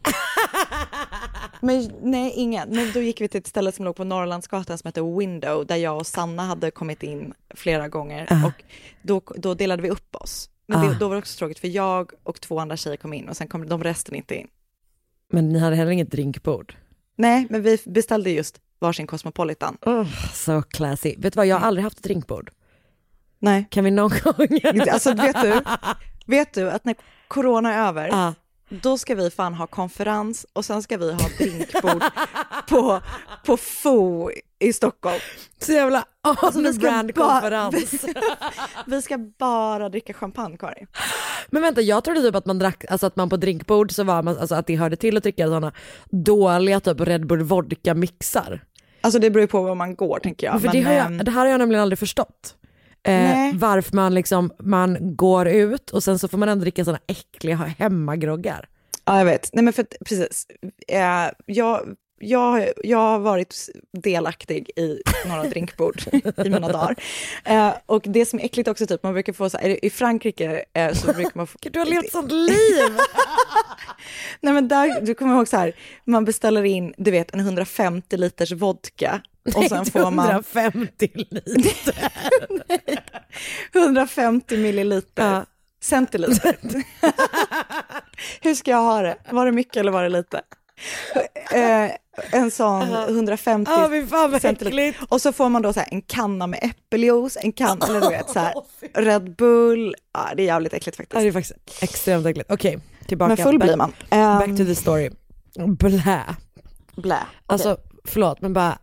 Men, nej, ingen. Men då gick vi till ett ställe som låg på Norrlandsgatan som heter Window, där jag och Sanna hade kommit in flera gånger. Uh. Och då, då delade vi upp oss. Men uh. det, då var det också tråkigt, för jag och två andra tjejer kom in och sen kom de resten inte in. Men ni hade heller inget drinkbord? Nej, men vi beställde just varsin Cosmopolitan. Oh, så classy. Vet du vad, jag har aldrig haft ett drinkbord. Nej. Kan vi någon gång? Alltså vet du, vet du att när corona är över, ah. då ska vi fan ha konferens och sen ska vi ha drinkbord på, på F O i Stockholm. Så jävla on-brand-konferens. Vi, vi ska bara dricka champagne, Karin. Men vänta, jag trodde typ att man drack, alltså att man på drinkbord så var man, alltså att det hörde till att dricka sådana dåliga typ Red Bull vodka mixar. Alltså det beror ju på var man går, tänker jag. För men, det, har jag, det här har jag nämligen aldrig förstått. Eh, varför man liksom, man går ut och sen så får man ändå dricka sådana äckliga hemmagroggar. Ja, jag vet. Nej men för precis. Eh, jag, jag, jag har varit delaktig i några drinkbord i mina dagar. Eh, och det som är äckligt också, typ man brukar få så här, i Frankrike eh, så brukar man få... Du har levt sånt liv! Nej men där, du kommer ihåg så här, man beställer in, du vet, en hundrafemtio liters vodka. Och sen får man hundrafemtio liter. Nej, hundrafemtio milliliter. Ja. Centiliter. Hur ska jag ha det? Var det mycket eller var det lite? Eh, en sån hundrafemtio ah, vi fan centiliter. Och så får man då så här en kanna med äppeljuice, en kanna, eller du vet så här, Red Bull. Ja, det är jävligt äckligt faktiskt. Ja, det är faktiskt extremt äckligt. Okej, okay, tillbaka. Men full blir man. Back, um, back to the story. Blä. Blä. Okay. Alltså, förlåt, men bara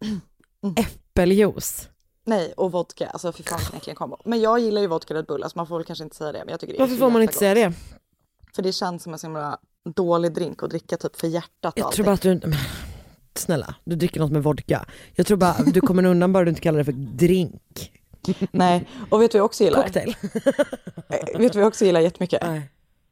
äppeljuice. Nej, och vodka. Alltså för fan verkligen kombo. Men jag gillar ju vodka Red Bull. Alltså man får väl kanske inte säga det, men jag tycker det är Varför får man inte gott. Säga det? För det känns som en så himla dålig drink att dricka typ för hjärtat. Jag tror bara att du inte... Snälla, du dricker något med vodka. Jag tror bara du kommer undan bara du inte kallar det för drink. Nej, och vet du vad jag också gillar? Cocktail. Vet du vad jag också gillar jättemycket? Nej.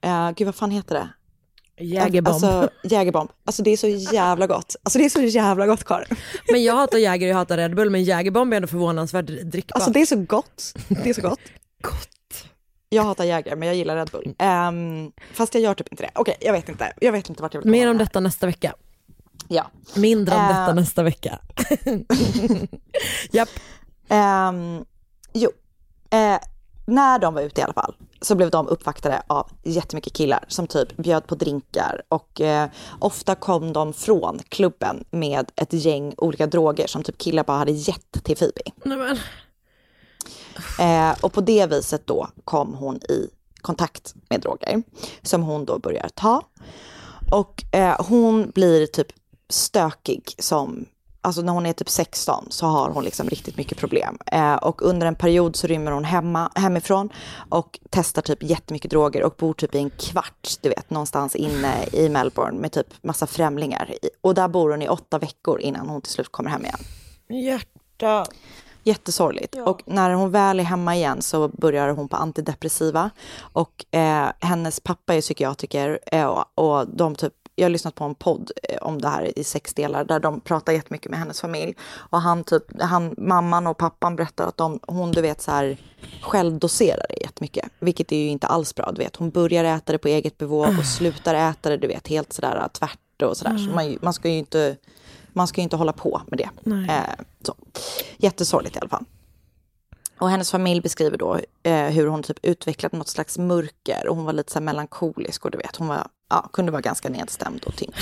Uh, gud, vad fan heter det? Jägerbomb. Alltså, jägerbomb. Alltså det är så jävla gott. Alltså det är så jävla gott, Karin. Men jag hatar Jäger och jag hatar Red Bull, men Jägerbomb är ändå förvånansvärt drickbart. Alltså det är så gott. Det är så gott. Gott. Jag hatar Jäger, men jag gillar Red Bull. Um, fast jag gör typ inte det. Okej, okay, jag vet inte. Jag vet inte vart jag vill Mer om detta nästa vecka. Ja. Mindre om uh, detta nästa vecka. Japp. Um, jo. Uh, när de var ute i alla fall så blev de uppvaktade av jättemycket killar som typ bjöd på drinkar och eh, ofta kom de från klubben med ett gäng olika droger som typ killar bara hade gett till Phoebe. Nej, men. Eh, och på det viset då kom hon i kontakt med droger som hon då börjar ta. Och eh, hon blir typ stökig som... Alltså när hon är typ sexton så har hon liksom riktigt mycket problem. Eh, och under en period så rymmer hon hemma, hemifrån och testar typ jättemycket droger och bor typ i en kvart, du vet, någonstans inne i Melbourne med typ massa främlingar. Och där bor hon i åtta veckor innan hon till slut kommer hem igen. Hjärta. Jättesorgligt. Ja. Och när hon väl är hemma igen så börjar hon på antidepressiva. Och eh, hennes pappa är psykiatriker eh, och, och de typ jag har lyssnat på en podd om det här i sex delar där de pratar jättemycket med hennes familj. Och han typ, han, mamman och pappan berättar att de, hon du vet så här självdoserar det jättemycket. Vilket är ju inte alls bra, du vet. Hon börjar äta det på eget bevåg och slutar äta det, du vet, helt sådär tvärt och sådär. Så man, man ska ju inte, man ska ju inte hålla på med det. Eh, så. Jättesorgligt i alla fall. Och hennes familj beskriver då eh, hur hon typ utvecklat något slags mörker. Och hon var lite så här melankolisk och du vet, hon var, ja, kunde vara ganska nedstämd och tyngd.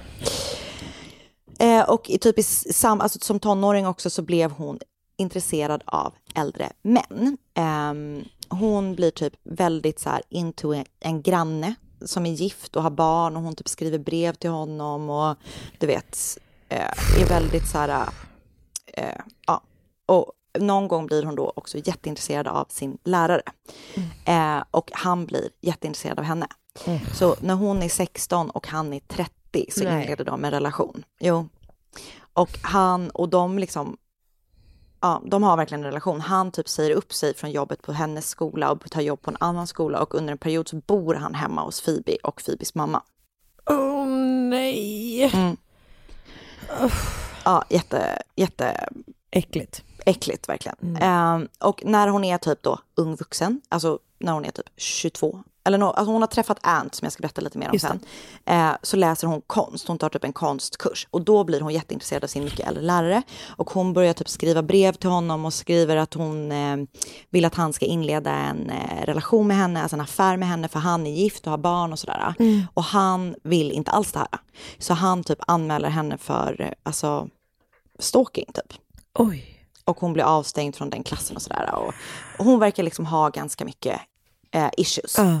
Eh, och i typ i sam, alltså, som tonåring också så blev hon intresserad av äldre män. Eh, hon blir typ väldigt så här into en, en granne som är gift och har barn. Och hon typ skriver brev till honom och du vet, eh, är väldigt så här, eh, ja, och någon gång blir hon då också jätteintresserad av sin lärare. Mm. Eh, och han blir jätteintresserad av henne. Mm. Så när hon är sexton och han är trettio så inleder de en relation. Jo. Och han och de liksom, ja, de har verkligen en relation. Han typ säger upp sig från jobbet på hennes skola och tar jobb på en annan skola. Och under en period så bor han hemma hos Phoebe och Phoebes mamma. Åh oh, nej. Mm. Oh. Ja, jätte, jätte... Äckligt. Äckligt, verkligen. Mm. Um, och när hon är typ då ung vuxen, alltså när hon är typ tjugotvå, eller no, alltså hon har träffat Ant som jag ska berätta lite mer om sen, uh, så läser hon konst, hon tar typ en konstkurs och då blir hon jätteintresserad av sin mycket äldre lärare och hon börjar typ skriva brev till honom och skriver att hon uh, vill att han ska inleda en uh, relation med henne, alltså en affär med henne för han är gift och har barn och sådär. Mm. Och han vill inte alls det här. Så han typ anmäler henne för uh, alltså stalking typ. Oj. Och hon blir avstängd från den klassen och sådär. Och, och hon verkar liksom ha ganska mycket eh, issues. Uh.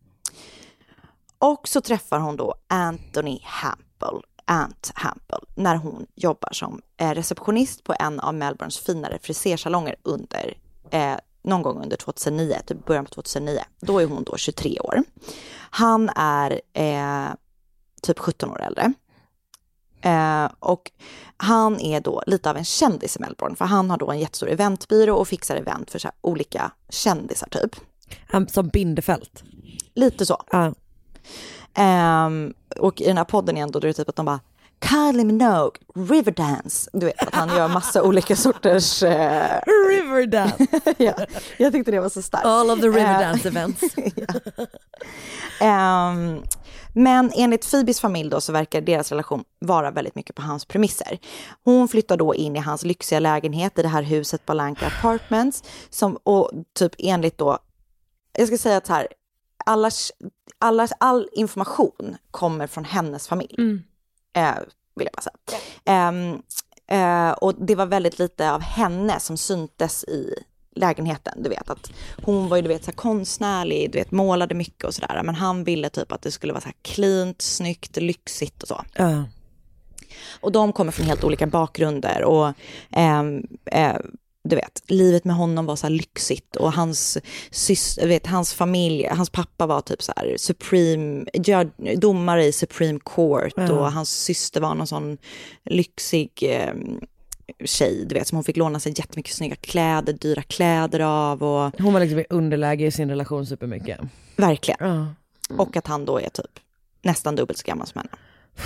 Och så träffar hon då Anthony Hampel, Ant Hampel, när hon jobbar som eh, receptionist på en av Melbournes finare frisersalonger under, eh, någon gång under tjugohundranio, typ början på tjugohundranio. Då är hon då tjugotre år. Han är eh, typ sjutton år äldre. Uh, och han är då lite av en kändis i Melbourne för han har då en jättestor eventbyrå och fixar event för så här olika kändisar typ. Han som Bindefält. Lite så. Uh. Um, och i den här podden igen då, då är det typ att de bara Kylie Minogue, Riverdance. Du vet att han gör massa olika sorters... Uh... Riverdance. Ja, jag tyckte det var så starkt. All of the Riverdance uh, events. ja. um, Men enligt Phoebes familj då så verkar deras relation vara väldigt mycket på hans premisser. Hon flyttar då in i hans lyxiga lägenhet i det här huset Balanka Apartments. Som, och typ enligt då, jag ska säga att här, allas, allas, all information kommer från hennes familj. Mm. Eh, vill jag bara säga. Um, eh, och det var väldigt lite av henne som syntes i lägenheten, du vet att hon var ju du vet så här konstnärlig, du vet målade mycket och sådär, men han ville typ att det skulle vara så här cleant, snyggt, lyxigt och så. Uh. Och de kommer från helt olika bakgrunder och ähm, äh, du vet, livet med honom var så här lyxigt och hans syster, vet, hans familj, hans pappa var typ så här supreme judge, domare i Supreme Court uh. och hans syster var någon sån lyxig äh, tjej, du vet, som hon fick låna sig jättemycket snygga kläder, dyra kläder av och... Hon var liksom i underläge i sin relation supermycket. Verkligen. Uh. Mm. Och att han då är typ nästan dubbelt så gammal som henne.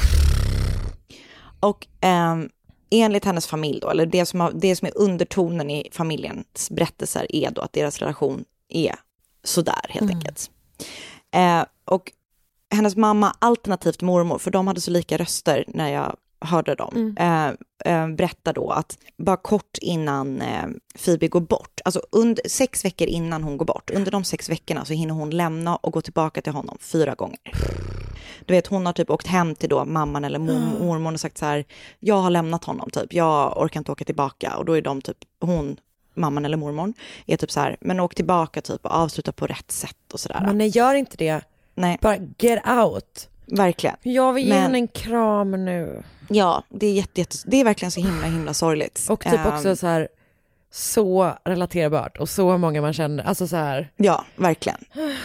Och eh, enligt hennes familj då, eller det som, har, det som är undertonen i familjens berättelser är då att deras relation är sådär helt mm. enkelt. Eh, och hennes mamma, alternativt mormor, för de hade så lika röster när jag hörde dem, mm. eh, eh, berättar då att bara kort innan eh, Phoebe går bort, alltså under sex veckor innan hon går bort, under de sex veckorna så hinner hon lämna och gå tillbaka till honom fyra gånger. Du vet, hon har typ åkt hem till då mamman eller mor- mormor och sagt så här, jag har lämnat honom typ, jag orkar inte åka tillbaka, och då är de typ, hon, mamman eller mormor är typ så här, men åk tillbaka typ och avsluta på rätt sätt och sådär. Men nej, gör inte det. Nej. Bara get out. Verkligen. Jag vill ge men, henne en kram nu. Ja, det är jätte, jätte, det är verkligen så himla himla sorgligt. Och typ um, också så här, så relaterbart och så många man känner, alltså så här. Ja, verkligen.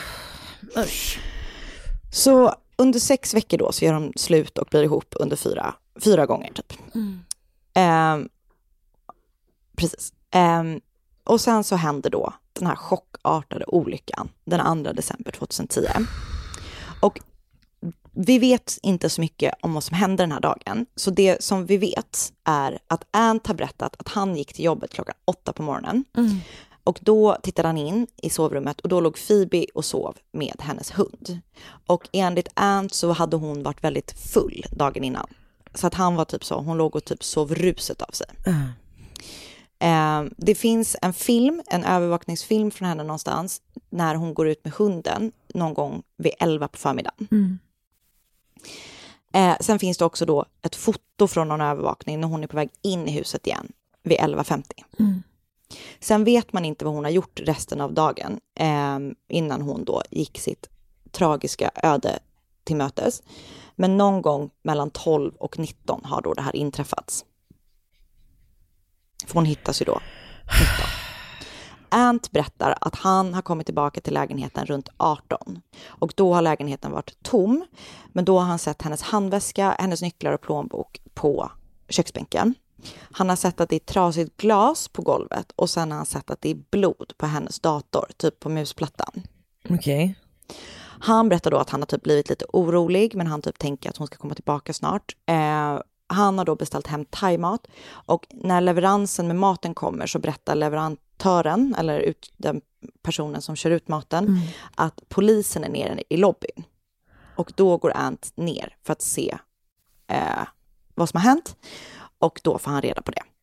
Så under sex veckor då så gör de slut och blir ihop under fyra, fyra gånger typ. Mm. Um, precis. Um, och sen så händer då den här chockartade olyckan den andra december tjugohundratio. Och vi vet inte så mycket om vad som hände den här dagen. Så det som vi vet är att Ant har berättat att han gick till jobbet klockan åtta på morgonen. Mm. Och då tittade han in i sovrummet och då låg Phoebe och sov med hennes hund. Och enligt Ant så hade hon varit väldigt full dagen innan. Så att han var typ så, hon låg och typ sov ruset av sig. Mm. Eh, det finns en film, en övervakningsfilm från henne någonstans när hon går ut med hunden någon gång vid elva på förmiddagen. Mm. Eh, sen finns det också då ett foto från någon övervakning när hon är på väg in i huset igen vid elva femtio. Mm. Sen vet man inte vad hon har gjort resten av dagen eh, innan hon då gick sitt tragiska öde till mötes. Men någon gång mellan tolv och nitton har då det här inträffats. För hon hittas ju då nitton. Ant berättar att han har kommit tillbaka till lägenheten runt arton. Och då har lägenheten varit tom. Men då har han sett hennes handväska, hennes nycklar och plånbok på köksbänken. Han har sett att det är trasigt glas på golvet. Och sen har han sett att det är blod på hennes dator, typ på musplattan. Okej. Okay. Han berättar då att han har typ blivit lite orolig. Men han typ tänker att hon ska komma tillbaka snart. Eh, han har då beställt hem thaimat. Och när leveransen med maten kommer så berättar leverantören, eller ut, den personen som kör ut maten, mm. att polisen är nere i lobbyn. Och då går Ant ner för att se eh, vad som har hänt. Och då får han reda på det.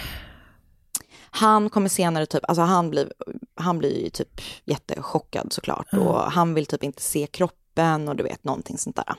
Han kommer senare typ, alltså han blir, han blir ju typ jättechockad såklart. Mm. Och han vill typ inte se kroppen och du vet, någonting sånt där.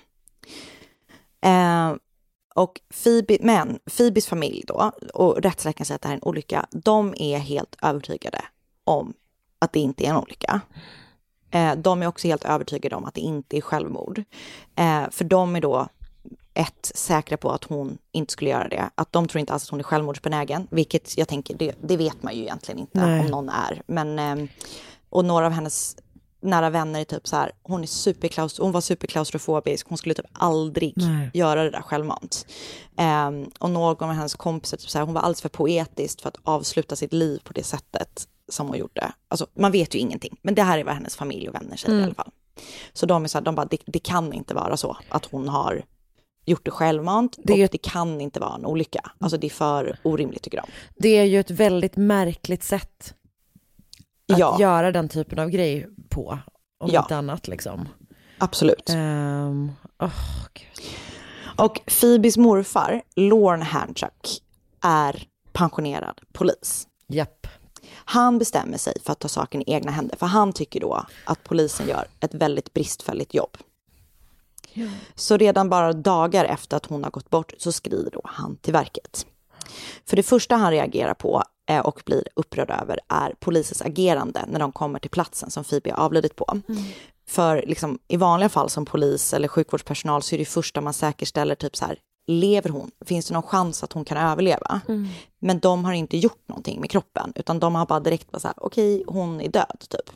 Eh, och Phoebe, men Phoebes familj då, och rättsläkaren säger att det här är en olycka. De är helt övertygade om att det inte är en olycka. Eh, de är också helt övertygade om att det inte är självmord. Eh, för de är då ett, säkra på att hon inte skulle göra det. Att de tror inte alls att hon är självmordsbenägen. Vilket jag tänker, det, det vet man ju egentligen inte. Nej. Om någon är. Men, eh, och några av hennes nära vänner är typ så här, hon är superklaust, hon var superklaustrofobisk. Hon skulle typ aldrig Nej. göra det där självmant. Eh, och någon av hennes kompisar typ så här, hon var alldeles för poetisk för att avsluta sitt liv på det sättet som hon gjorde. Alltså man vet ju ingenting. Men det här är vad hennes familj och vänner säger mm. i alla fall. Så de är så här, de bara, det, det kan inte vara så att hon har gjort det självmant. Det, och det kan inte vara en olycka. Alltså det är för orimligt tycker de. Det är ju ett väldigt märkligt sätt att ja. göra den typen av grej på. Om ja. inte annat liksom. Absolut. Um, oh, Gud. Och Phoebes morfar, Lorne Handchuck, är pensionerad polis. Japp. Han bestämmer sig för att ta saken i egna händer. För han tycker då att polisen gör ett väldigt bristfälligt jobb. Ja. Så redan bara dagar efter att hon har gått bort så skriver då han till verket. För det första han reagerar på och blir upprörd över är polisens agerande när de kommer till platsen som Phoebe har avlidit på. Mm. För liksom, i vanliga fall som polis eller sjukvårdspersonal så är det första man säkerställer typ så här, lever hon? Finns det någon chans att hon kan överleva? Mm. Men de har inte gjort någonting med kroppen utan de har bara direkt bara så här, okej, okay, hon är död typ.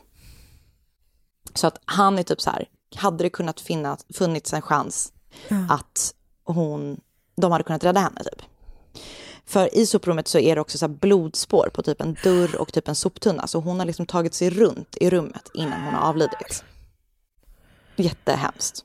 Så att han är typ så här, hade det kunnat finnas, funnits en chans mm. att hon, de hade kunnat rädda henne typ. För i soprummet så är det också så här blodspår på typ en dörr och typ en soptunna. Så hon har liksom tagit sig runt i rummet innan hon har avlidit. Jättehemskt.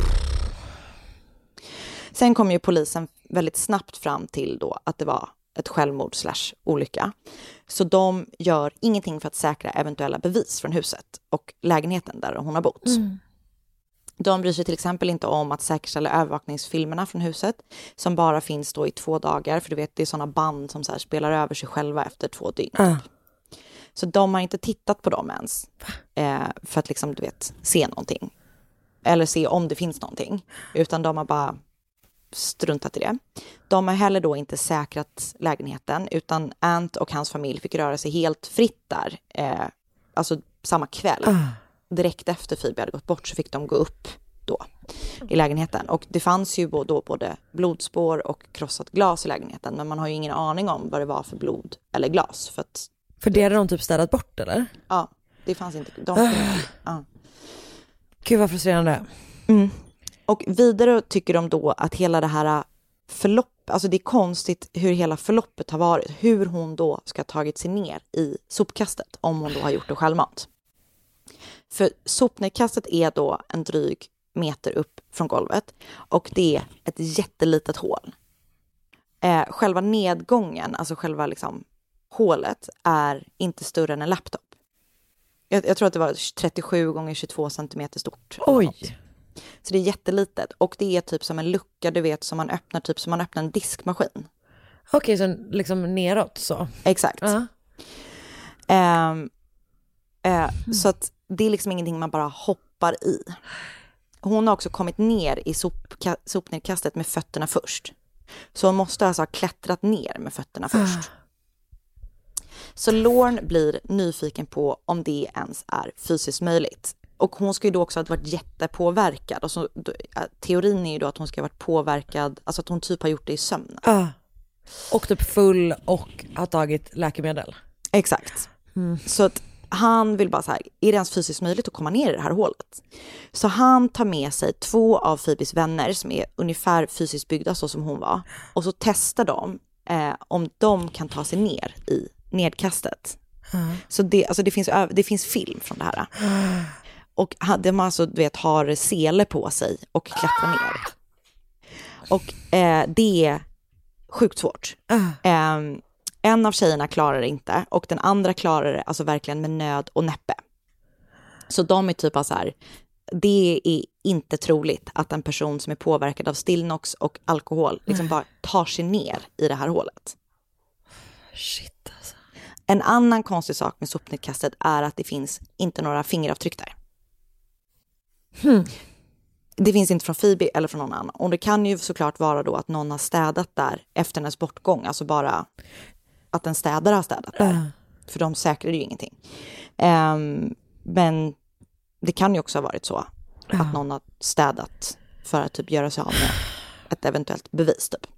Sen kom ju polisen väldigt snabbt fram till då att det var ett självmord slash olycka. Så de gör ingenting för att säkra eventuella bevis från huset och lägenheten där hon har bott. Mm. De bryr sig till exempel inte om att säkerställa övervakningsfilmerna från huset som bara finns då i två dagar. För du vet, det är sådana band som så här spelar över sig själva efter två dygn. Mm. Så de har inte tittat på dem ens eh, för att liksom, du vet, se någonting. Eller se om det finns någonting. Utan de har bara struntat i det. De har heller då inte säkrat lägenheten utan Ant och hans familj fick röra sig helt fritt där. Eh, alltså samma kväll. Uh. Direkt efter Phoebe hade gått bort så fick de gå upp då i lägenheten. Och det fanns ju då både blodspår och krossat glas i lägenheten. Men man har ju ingen aning om vad det var för blod eller glas. För, att, för det hade de typ städat bort eller? Ja, det fanns inte. De, uh. ja. Gud vad frustrerande. Mm. Och vidare tycker de då att hela det här förlopp, alltså det är konstigt hur hela förloppet har varit. Hur hon då ska ha tagit sig ner i sopkastet om hon då har gjort det självmant. För sopnedkastet är då en dryg meter upp från golvet och det är ett jättelitet hål. Eh, själva nedgången, alltså själva liksom hålet är inte större än en laptop. Jag, jag tror att det var trettiosju gånger tjugotvå centimeter stort. Oj! Så det är jättelitet. Och det är typ som en lucka, du vet, som man öppnar, typ som man öppnar en diskmaskin. Okej, okay, så liksom neråt så? Exakt. Uh-huh. Um, uh, mm. Så att det är liksom ingenting man bara hoppar i. Hon har också kommit ner i sopka- sopnedkastet med fötterna först. Så hon måste alltså ha klättrat ner med fötterna först. Uh. Så Lorne blir nyfiken på om det ens är fysiskt möjligt. Och hon ska ju då också ha varit jättepåverkad. Och så, då, teorin är ju då att hon ska ha varit påverkad, alltså att hon typ har gjort det i sömnen. Uh. Och typ full och har tagit läkemedel. Exakt. Mm. Så att han vill bara så här, är det ens fysiskt möjligt att komma ner i det här hålet? Så han tar med sig två av Phoebes vänner som är ungefär fysiskt byggda så som hon var. Och så testar de eh, om de kan ta sig ner i nedkastet. Mm. Så det, alltså det, finns, det finns film från det här. Mm. Och de alltså, du vet, har sele på sig och klättrar ner. Och eh, det är sjukt svårt. Mm. Eh, en av tjejerna klarar det inte och den andra klarar det alltså verkligen med nöd och näppe. Så de är typ av så här, det är inte troligt att en person som är påverkad av Stilnox och alkohol liksom mm. bara tar sig ner i det här hålet. Shit alltså. En annan konstig sak med sopnedkastet är att det finns inte några fingeravtryck där. Hmm. Det finns inte från Phoebe eller från någon annan. Och det kan ju såklart vara då att någon har städat där efter hennes bortgång. Alltså bara att en städare har städat där. Uh. För de säkrade ju ingenting. Um, men det kan ju också ha varit så uh. att någon har städat för att typ göra sig av med ett eventuellt bevis typ.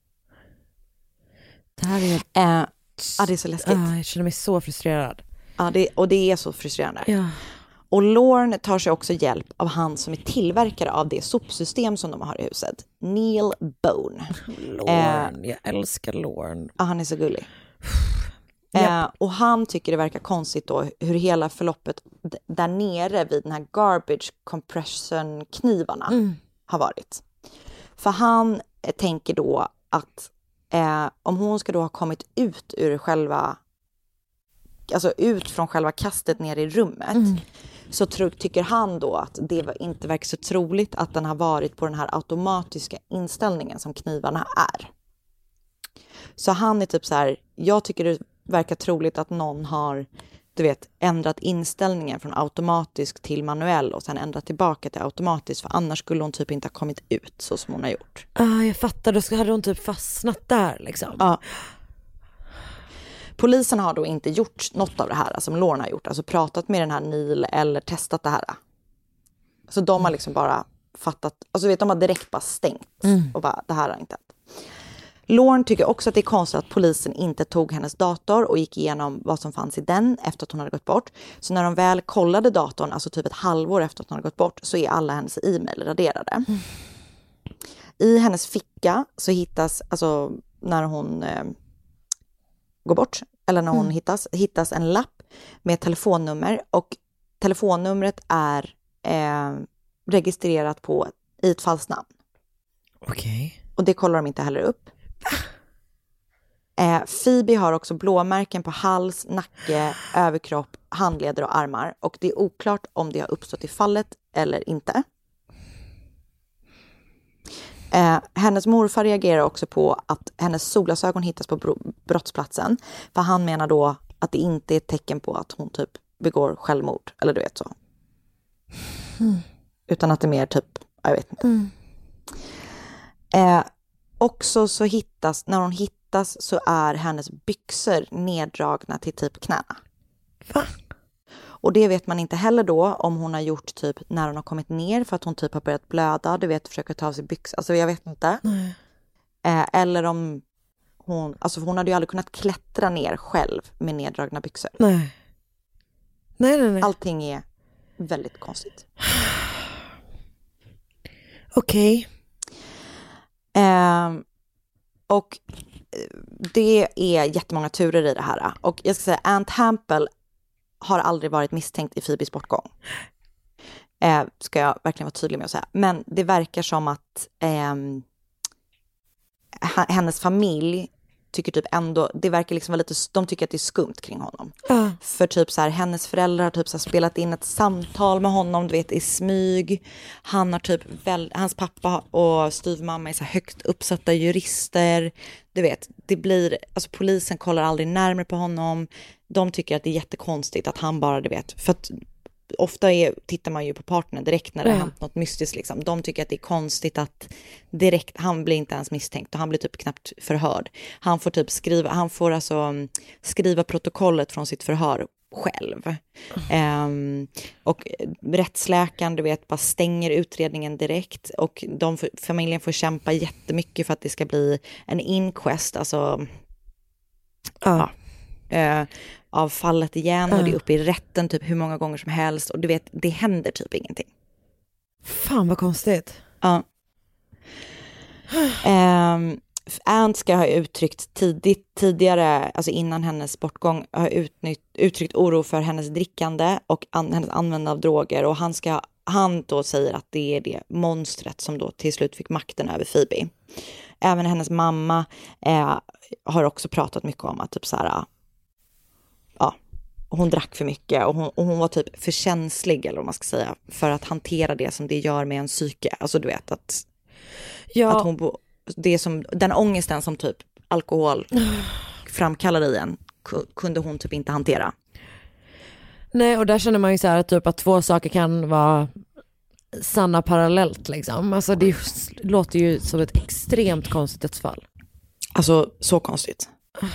Det här är... Uh, ja, det är så läskigt. Uh, jag känner mig så frustrerad. Ja, det, och det är så frustrerande. Ja. Och Lorne tar sig också hjälp av han som är tillverkare av det sopsystem som de har i huset. Neil Bone. Lorne, eh, jag älskar Lorne. Ja, han är så gullig. eh, och han tycker det verkar konstigt då hur hela förloppet d- där nere vid den här garbage compression knivarna mm. har varit. För han eh, tänker då att eh, om hon ska då ha kommit ut ur själva, alltså ut från själva kastet ner i rummet mm. så tro, tycker han då att det inte verkar så troligt att den har varit på den här automatiska inställningen som knivarna är. Så han är typ så här, jag tycker det verkar troligt att någon har, du vet, ändrat inställningen från automatisk till manuell och sen ändrat tillbaka till automatisk, för annars skulle hon typ inte ha kommit ut så som hon har gjort. Ah, jag fattar, då hade hon typ fastnat där liksom. Ja. Polisen har då inte gjort något av det här som Lorne har gjort. Alltså pratat med den här Neil eller testat det här. Så de har liksom bara fattat. Alltså vet de har direkt bara stängt. Mm. Och bara, det här har inte hänt. Lorne tycker också att det är konstigt att polisen inte tog hennes dator och gick igenom vad som fanns i den efter att hon hade gått bort. Så när de väl kollade datorn, alltså typ ett halvår efter att hon hade gått bort, så är alla hennes e-mail raderade. Mm. I hennes ficka så hittas, alltså när hon... Eh, går bort, eller när hon mm. hittas, hittas en lapp med telefonnummer, och telefonnumret är eh, registrerat på i ett falskt namn. Okej. Okay. Och det kollar de inte heller upp. Eh, Phoebe har också blåmärken på hals, nacke, överkropp, handleder och armar. Och det är oklart om det har uppstått i fallet eller inte. Eh, hennes morfar reagerar också på att hennes solglasögon hittas på bro- brottsplatsen. För han menar då att det inte är ett tecken på att hon typ begår självmord. Eller du vet så. Mm. Utan att det är mer typ, jag vet inte. Mm. Eh, också så hittas, när hon hittas så är hennes byxor neddragna till typ knäna. Va? Och det vet man inte heller då om hon har gjort typ när hon har kommit ner för att hon typ har börjat blöda. Du vet, försöka ta av sig byxor. Alltså jag vet inte. Eh, eller om hon, alltså hon hade ju aldrig kunnat klättra ner själv med neddragna byxor. Nej. Nej, nej, nej. Allting är väldigt konstigt. Okej. Okay. Eh, och det är jättemånga turer i det här. Och jag ska säga, Aunt Hampel har aldrig varit misstänkt i Phoebes bortgång. Eh, ska jag verkligen vara tydlig med att säga. Men det verkar som att eh, hennes familj tycker typ ändå, det verkar liksom vara lite, de tycker att det är skumt kring honom. Uh. För typ så här, hennes föräldrar har typ så här spelat in ett samtal med honom, du vet, i smyg. Han har typ, väl, hans pappa och styvmamma är så här högt uppsatta jurister. Du vet, det blir, alltså polisen kollar aldrig närmare på honom. De tycker att det är jättekonstigt att han bara, du vet, för att ofta är, tittar man ju på partnern direkt när det har hänt något mystiskt liksom. De tycker att det är konstigt att direkt, han blir inte ens misstänkt och han blir typ knappt förhörd. Han får typ skriva, han får alltså skriva protokollet från sitt förhör själv. Mm. Um, och rättsläkaren, du vet, bara stänger utredningen direkt och de, familjen får kämpa jättemycket för att det ska bli en inquest, alltså ja. ja. Uh, av fallet igen och det är uppe i rätten typ hur många gånger som helst och du vet, det händer typ ingenting. Fan vad konstigt. Ja. um, Aunt ska ha uttryckt tidigt, tidigare, alltså innan hennes bortgång, har utnytt, uttryckt oro för hennes drickande och an, hennes användande av droger och han ska, han då säger att det är det monstret som då till slut fick makten över Phoebe. Även hennes mamma eh, har också pratat mycket om att typ så här, ja, hon drack för mycket och hon, och hon var typ för känslig eller vad man ska säga för att hantera det som det gör med en psyke. Alltså du vet att, ja. att hon, det som, den ångesten som typ alkohol framkallar i en kunde hon typ inte hantera. Nej, och där känner man ju så här typ att två saker kan vara sanna parallellt liksom. Alltså det låter ju som ett extremt konstigt fall. Alltså så konstigt.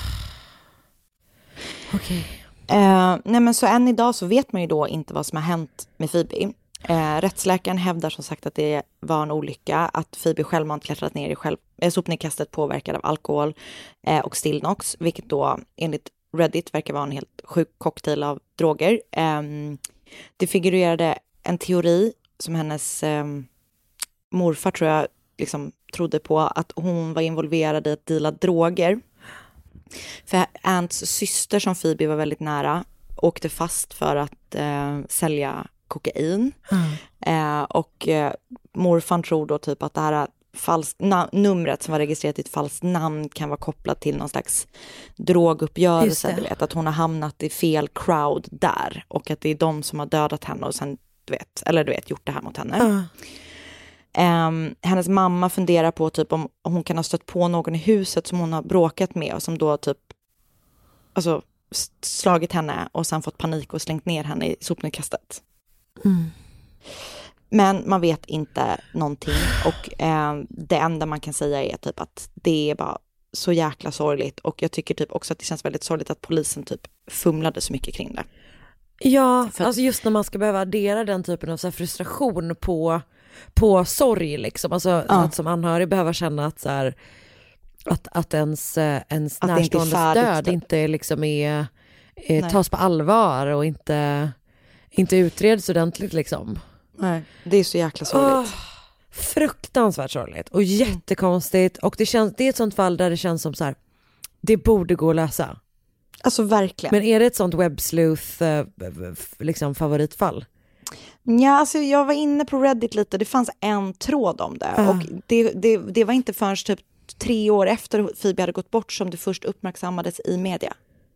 Okej. Okay. Eh, nej men så än idag så vet man ju då inte vad som har hänt med Phoebe. Eh, rättsläkaren hävdar som sagt att det var en olycka, att Phoebe självmant klättrat ner i själv, eh, sopnedkastet påverkad av alkohol eh, och Stilnox, vilket då enligt Reddit verkar vara en helt sjuk cocktail av droger. Eh, det figurerade en teori som hennes eh, morfar tror jag liksom trodde på, att hon var involverad i att deala droger. För Aunts syster som Phoebe var väldigt nära åkte fast för att eh, sälja kokain. Mm. Eh, och eh, morfan tror då typ att det här falskt na- numret som var registrerat i ett falskt namn kan vara kopplat till någon slags droguppgörelse. Du vet, att hon har hamnat i fel crowd där och att det är de som har dödat henne och sen du vet, eller du vet, gjort det här mot henne. Mm. Um, hennes mamma funderar på typ om, om hon kan ha stött på någon i huset som hon har bråkat med och som då typ alltså slagit henne och sen fått panik och slängt ner henne i sopnedkastet. Mm. Men man vet inte någonting och eh, det enda man kan säga är typ att det är bara så jäkla sorgligt och jag tycker typ också att det känns väldigt sorgligt att polisen typ fumlade så mycket kring det. Ja, för alltså just när man ska behöva addera den typen av så här frustration på på sorg liksom, alltså ja. Att som anhörig behöva känna att så här, att, att ens, ens att närståendes död typ. Inte liksom är, är tas på allvar och inte, inte utreds ordentligt liksom. Nej, det är så jäkla sorgligt. Oh, fruktansvärt sorgligt och jättekonstigt och det, känns, det är ett sånt fall där det känns som så här, det borde gå att lösa. Alltså verkligen. Men är det ett sånt websleuth liksom favoritfall? Ja, alltså jag var inne på Reddit lite. Det fanns en tråd om det. Uh. Och det, det, det var inte förrän typ tre år efter Phoebe hade gått bort som det först uppmärksammades i media.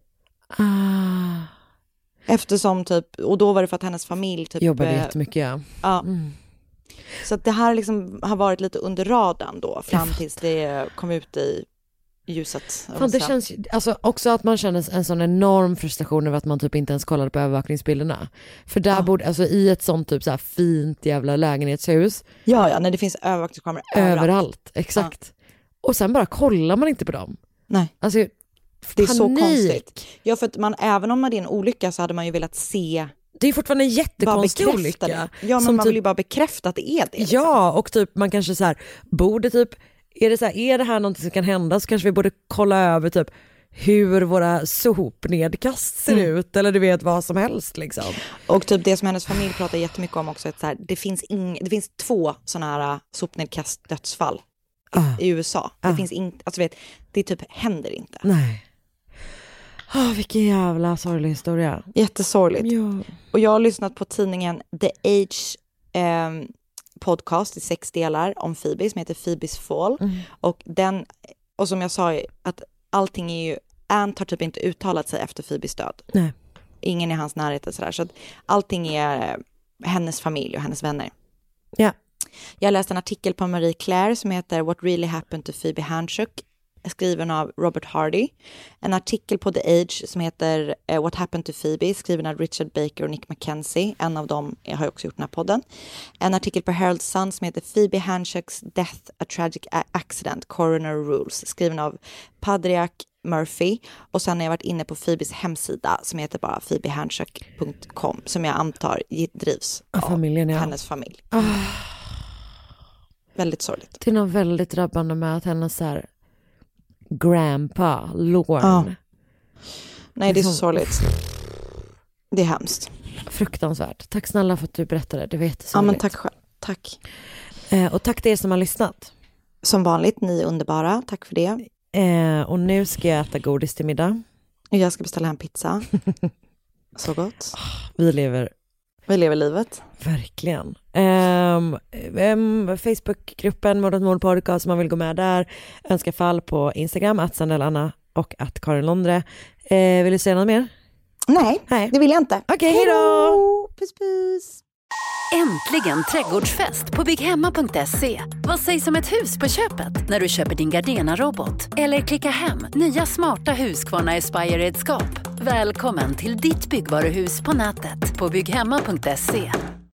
Uh. Eftersom typ, och då var det för att hennes familj typ... Jobbade eh, jättemycket, ja. Ja. Mm. Så att det här liksom har varit lite under radarn då. Fram tills det kom ut i ljuset. Fan, det känns ju, alltså också att man känner en sån enorm frustration över att man typ inte ens kollade på övervakningsbilderna. För där ja. borde, alltså i ett sånt typ så här fint jävla lägenhetshus. Ja, ja, när det finns övervakningskameror överallt. Överallt, exakt. Ja. Och sen bara kollar man inte på dem. Nej. Alltså, det är så konstigt. Ja, för att man, även om det är en olycka så hade man ju velat se... Det är fortfarande en jättekonstig olycka. Det. Ja, men man typ, vill ju bara bekräfta att det är det. Liksom. Ja, och typ man kanske så här, borde typ, är det så här, är det här något som kan hända, så kanske vi borde kolla över typ hur våra sopnedkast ser mm. ut, eller du vet vad som helst liksom. Och typ det som hennes familj pratar jättemycket om också, att så här, det finns ing, det finns två såna här sopnedkast dödsfall uh. i U S A. Det uh. finns inte, alltså vet, det typ händer inte. Nej. Oh, vilken jävla sorglig historia. Jättesorgligt. Ja. Och jag har lyssnat på tidningen The Age eh, podcast i sex delar om Phoebe som heter Phoebes Fall. Mm. Och den, och som jag sa, att allting är ju, Ant har typ inte uttalat sig efter Phoebes död. Nej. Ingen i hans närhet och sådär. Så att allting är hennes familj och hennes vänner. Ja. Jag läste en artikel på Marie Claire som heter What Really Happened to Phoebe Handshook, skriven av Robert Hardy. En artikel på The Age som heter uh, What Happened to Phoebe, skriven av Richard Baker och Nick McKenzie. En av dem har också gjort den här podden. En artikel på Herald Sun som heter Phoebe Handshooks Death, a Tragic Accident, Coroner Rules, skriven av Padriak Murphy. Och sen har jag varit inne på Phoebes hemsida som heter bara phoebe handshook punkt com, som jag antar drivs av familjen, ja. hennes familj. Oh. Väldigt sorgligt. Det är något väldigt drabbande med att hennes så här grandpa, Lorne. Ja. Nej, det är så sorgligt. Det är hemskt. Fruktansvärt. Tack snälla för att du berättade. Det var jättesorgligt. Ja, men tack själv. Tack. Eh, och tack till er som har lyssnat. Som vanligt, ni är underbara. Tack för det. Eh, och nu ska jag äta godis till middag. Jag ska beställa en pizza. Så gott. Vi lever... Vi lever livet. Verkligen. Um, um, Facebookgruppen Mord mot mord podcast, som man vill gå med där. Önska fall på Instagram, att Sandelanna och att Karin Londre. Uh, vill du säga något mer? Nej, Nej. det vill jag inte. Okej, okay, hej då! Puss puss! Äntligen trädgårdsfest på bygghemma punkt se. Vad sägs om ett hus på köpet när du köper din Gardena-robot? Eller klicka hem nya smarta Husqvarna Aspire-redskap. Välkommen till ditt byggvaruhus på nätet på bygghemma punkt se.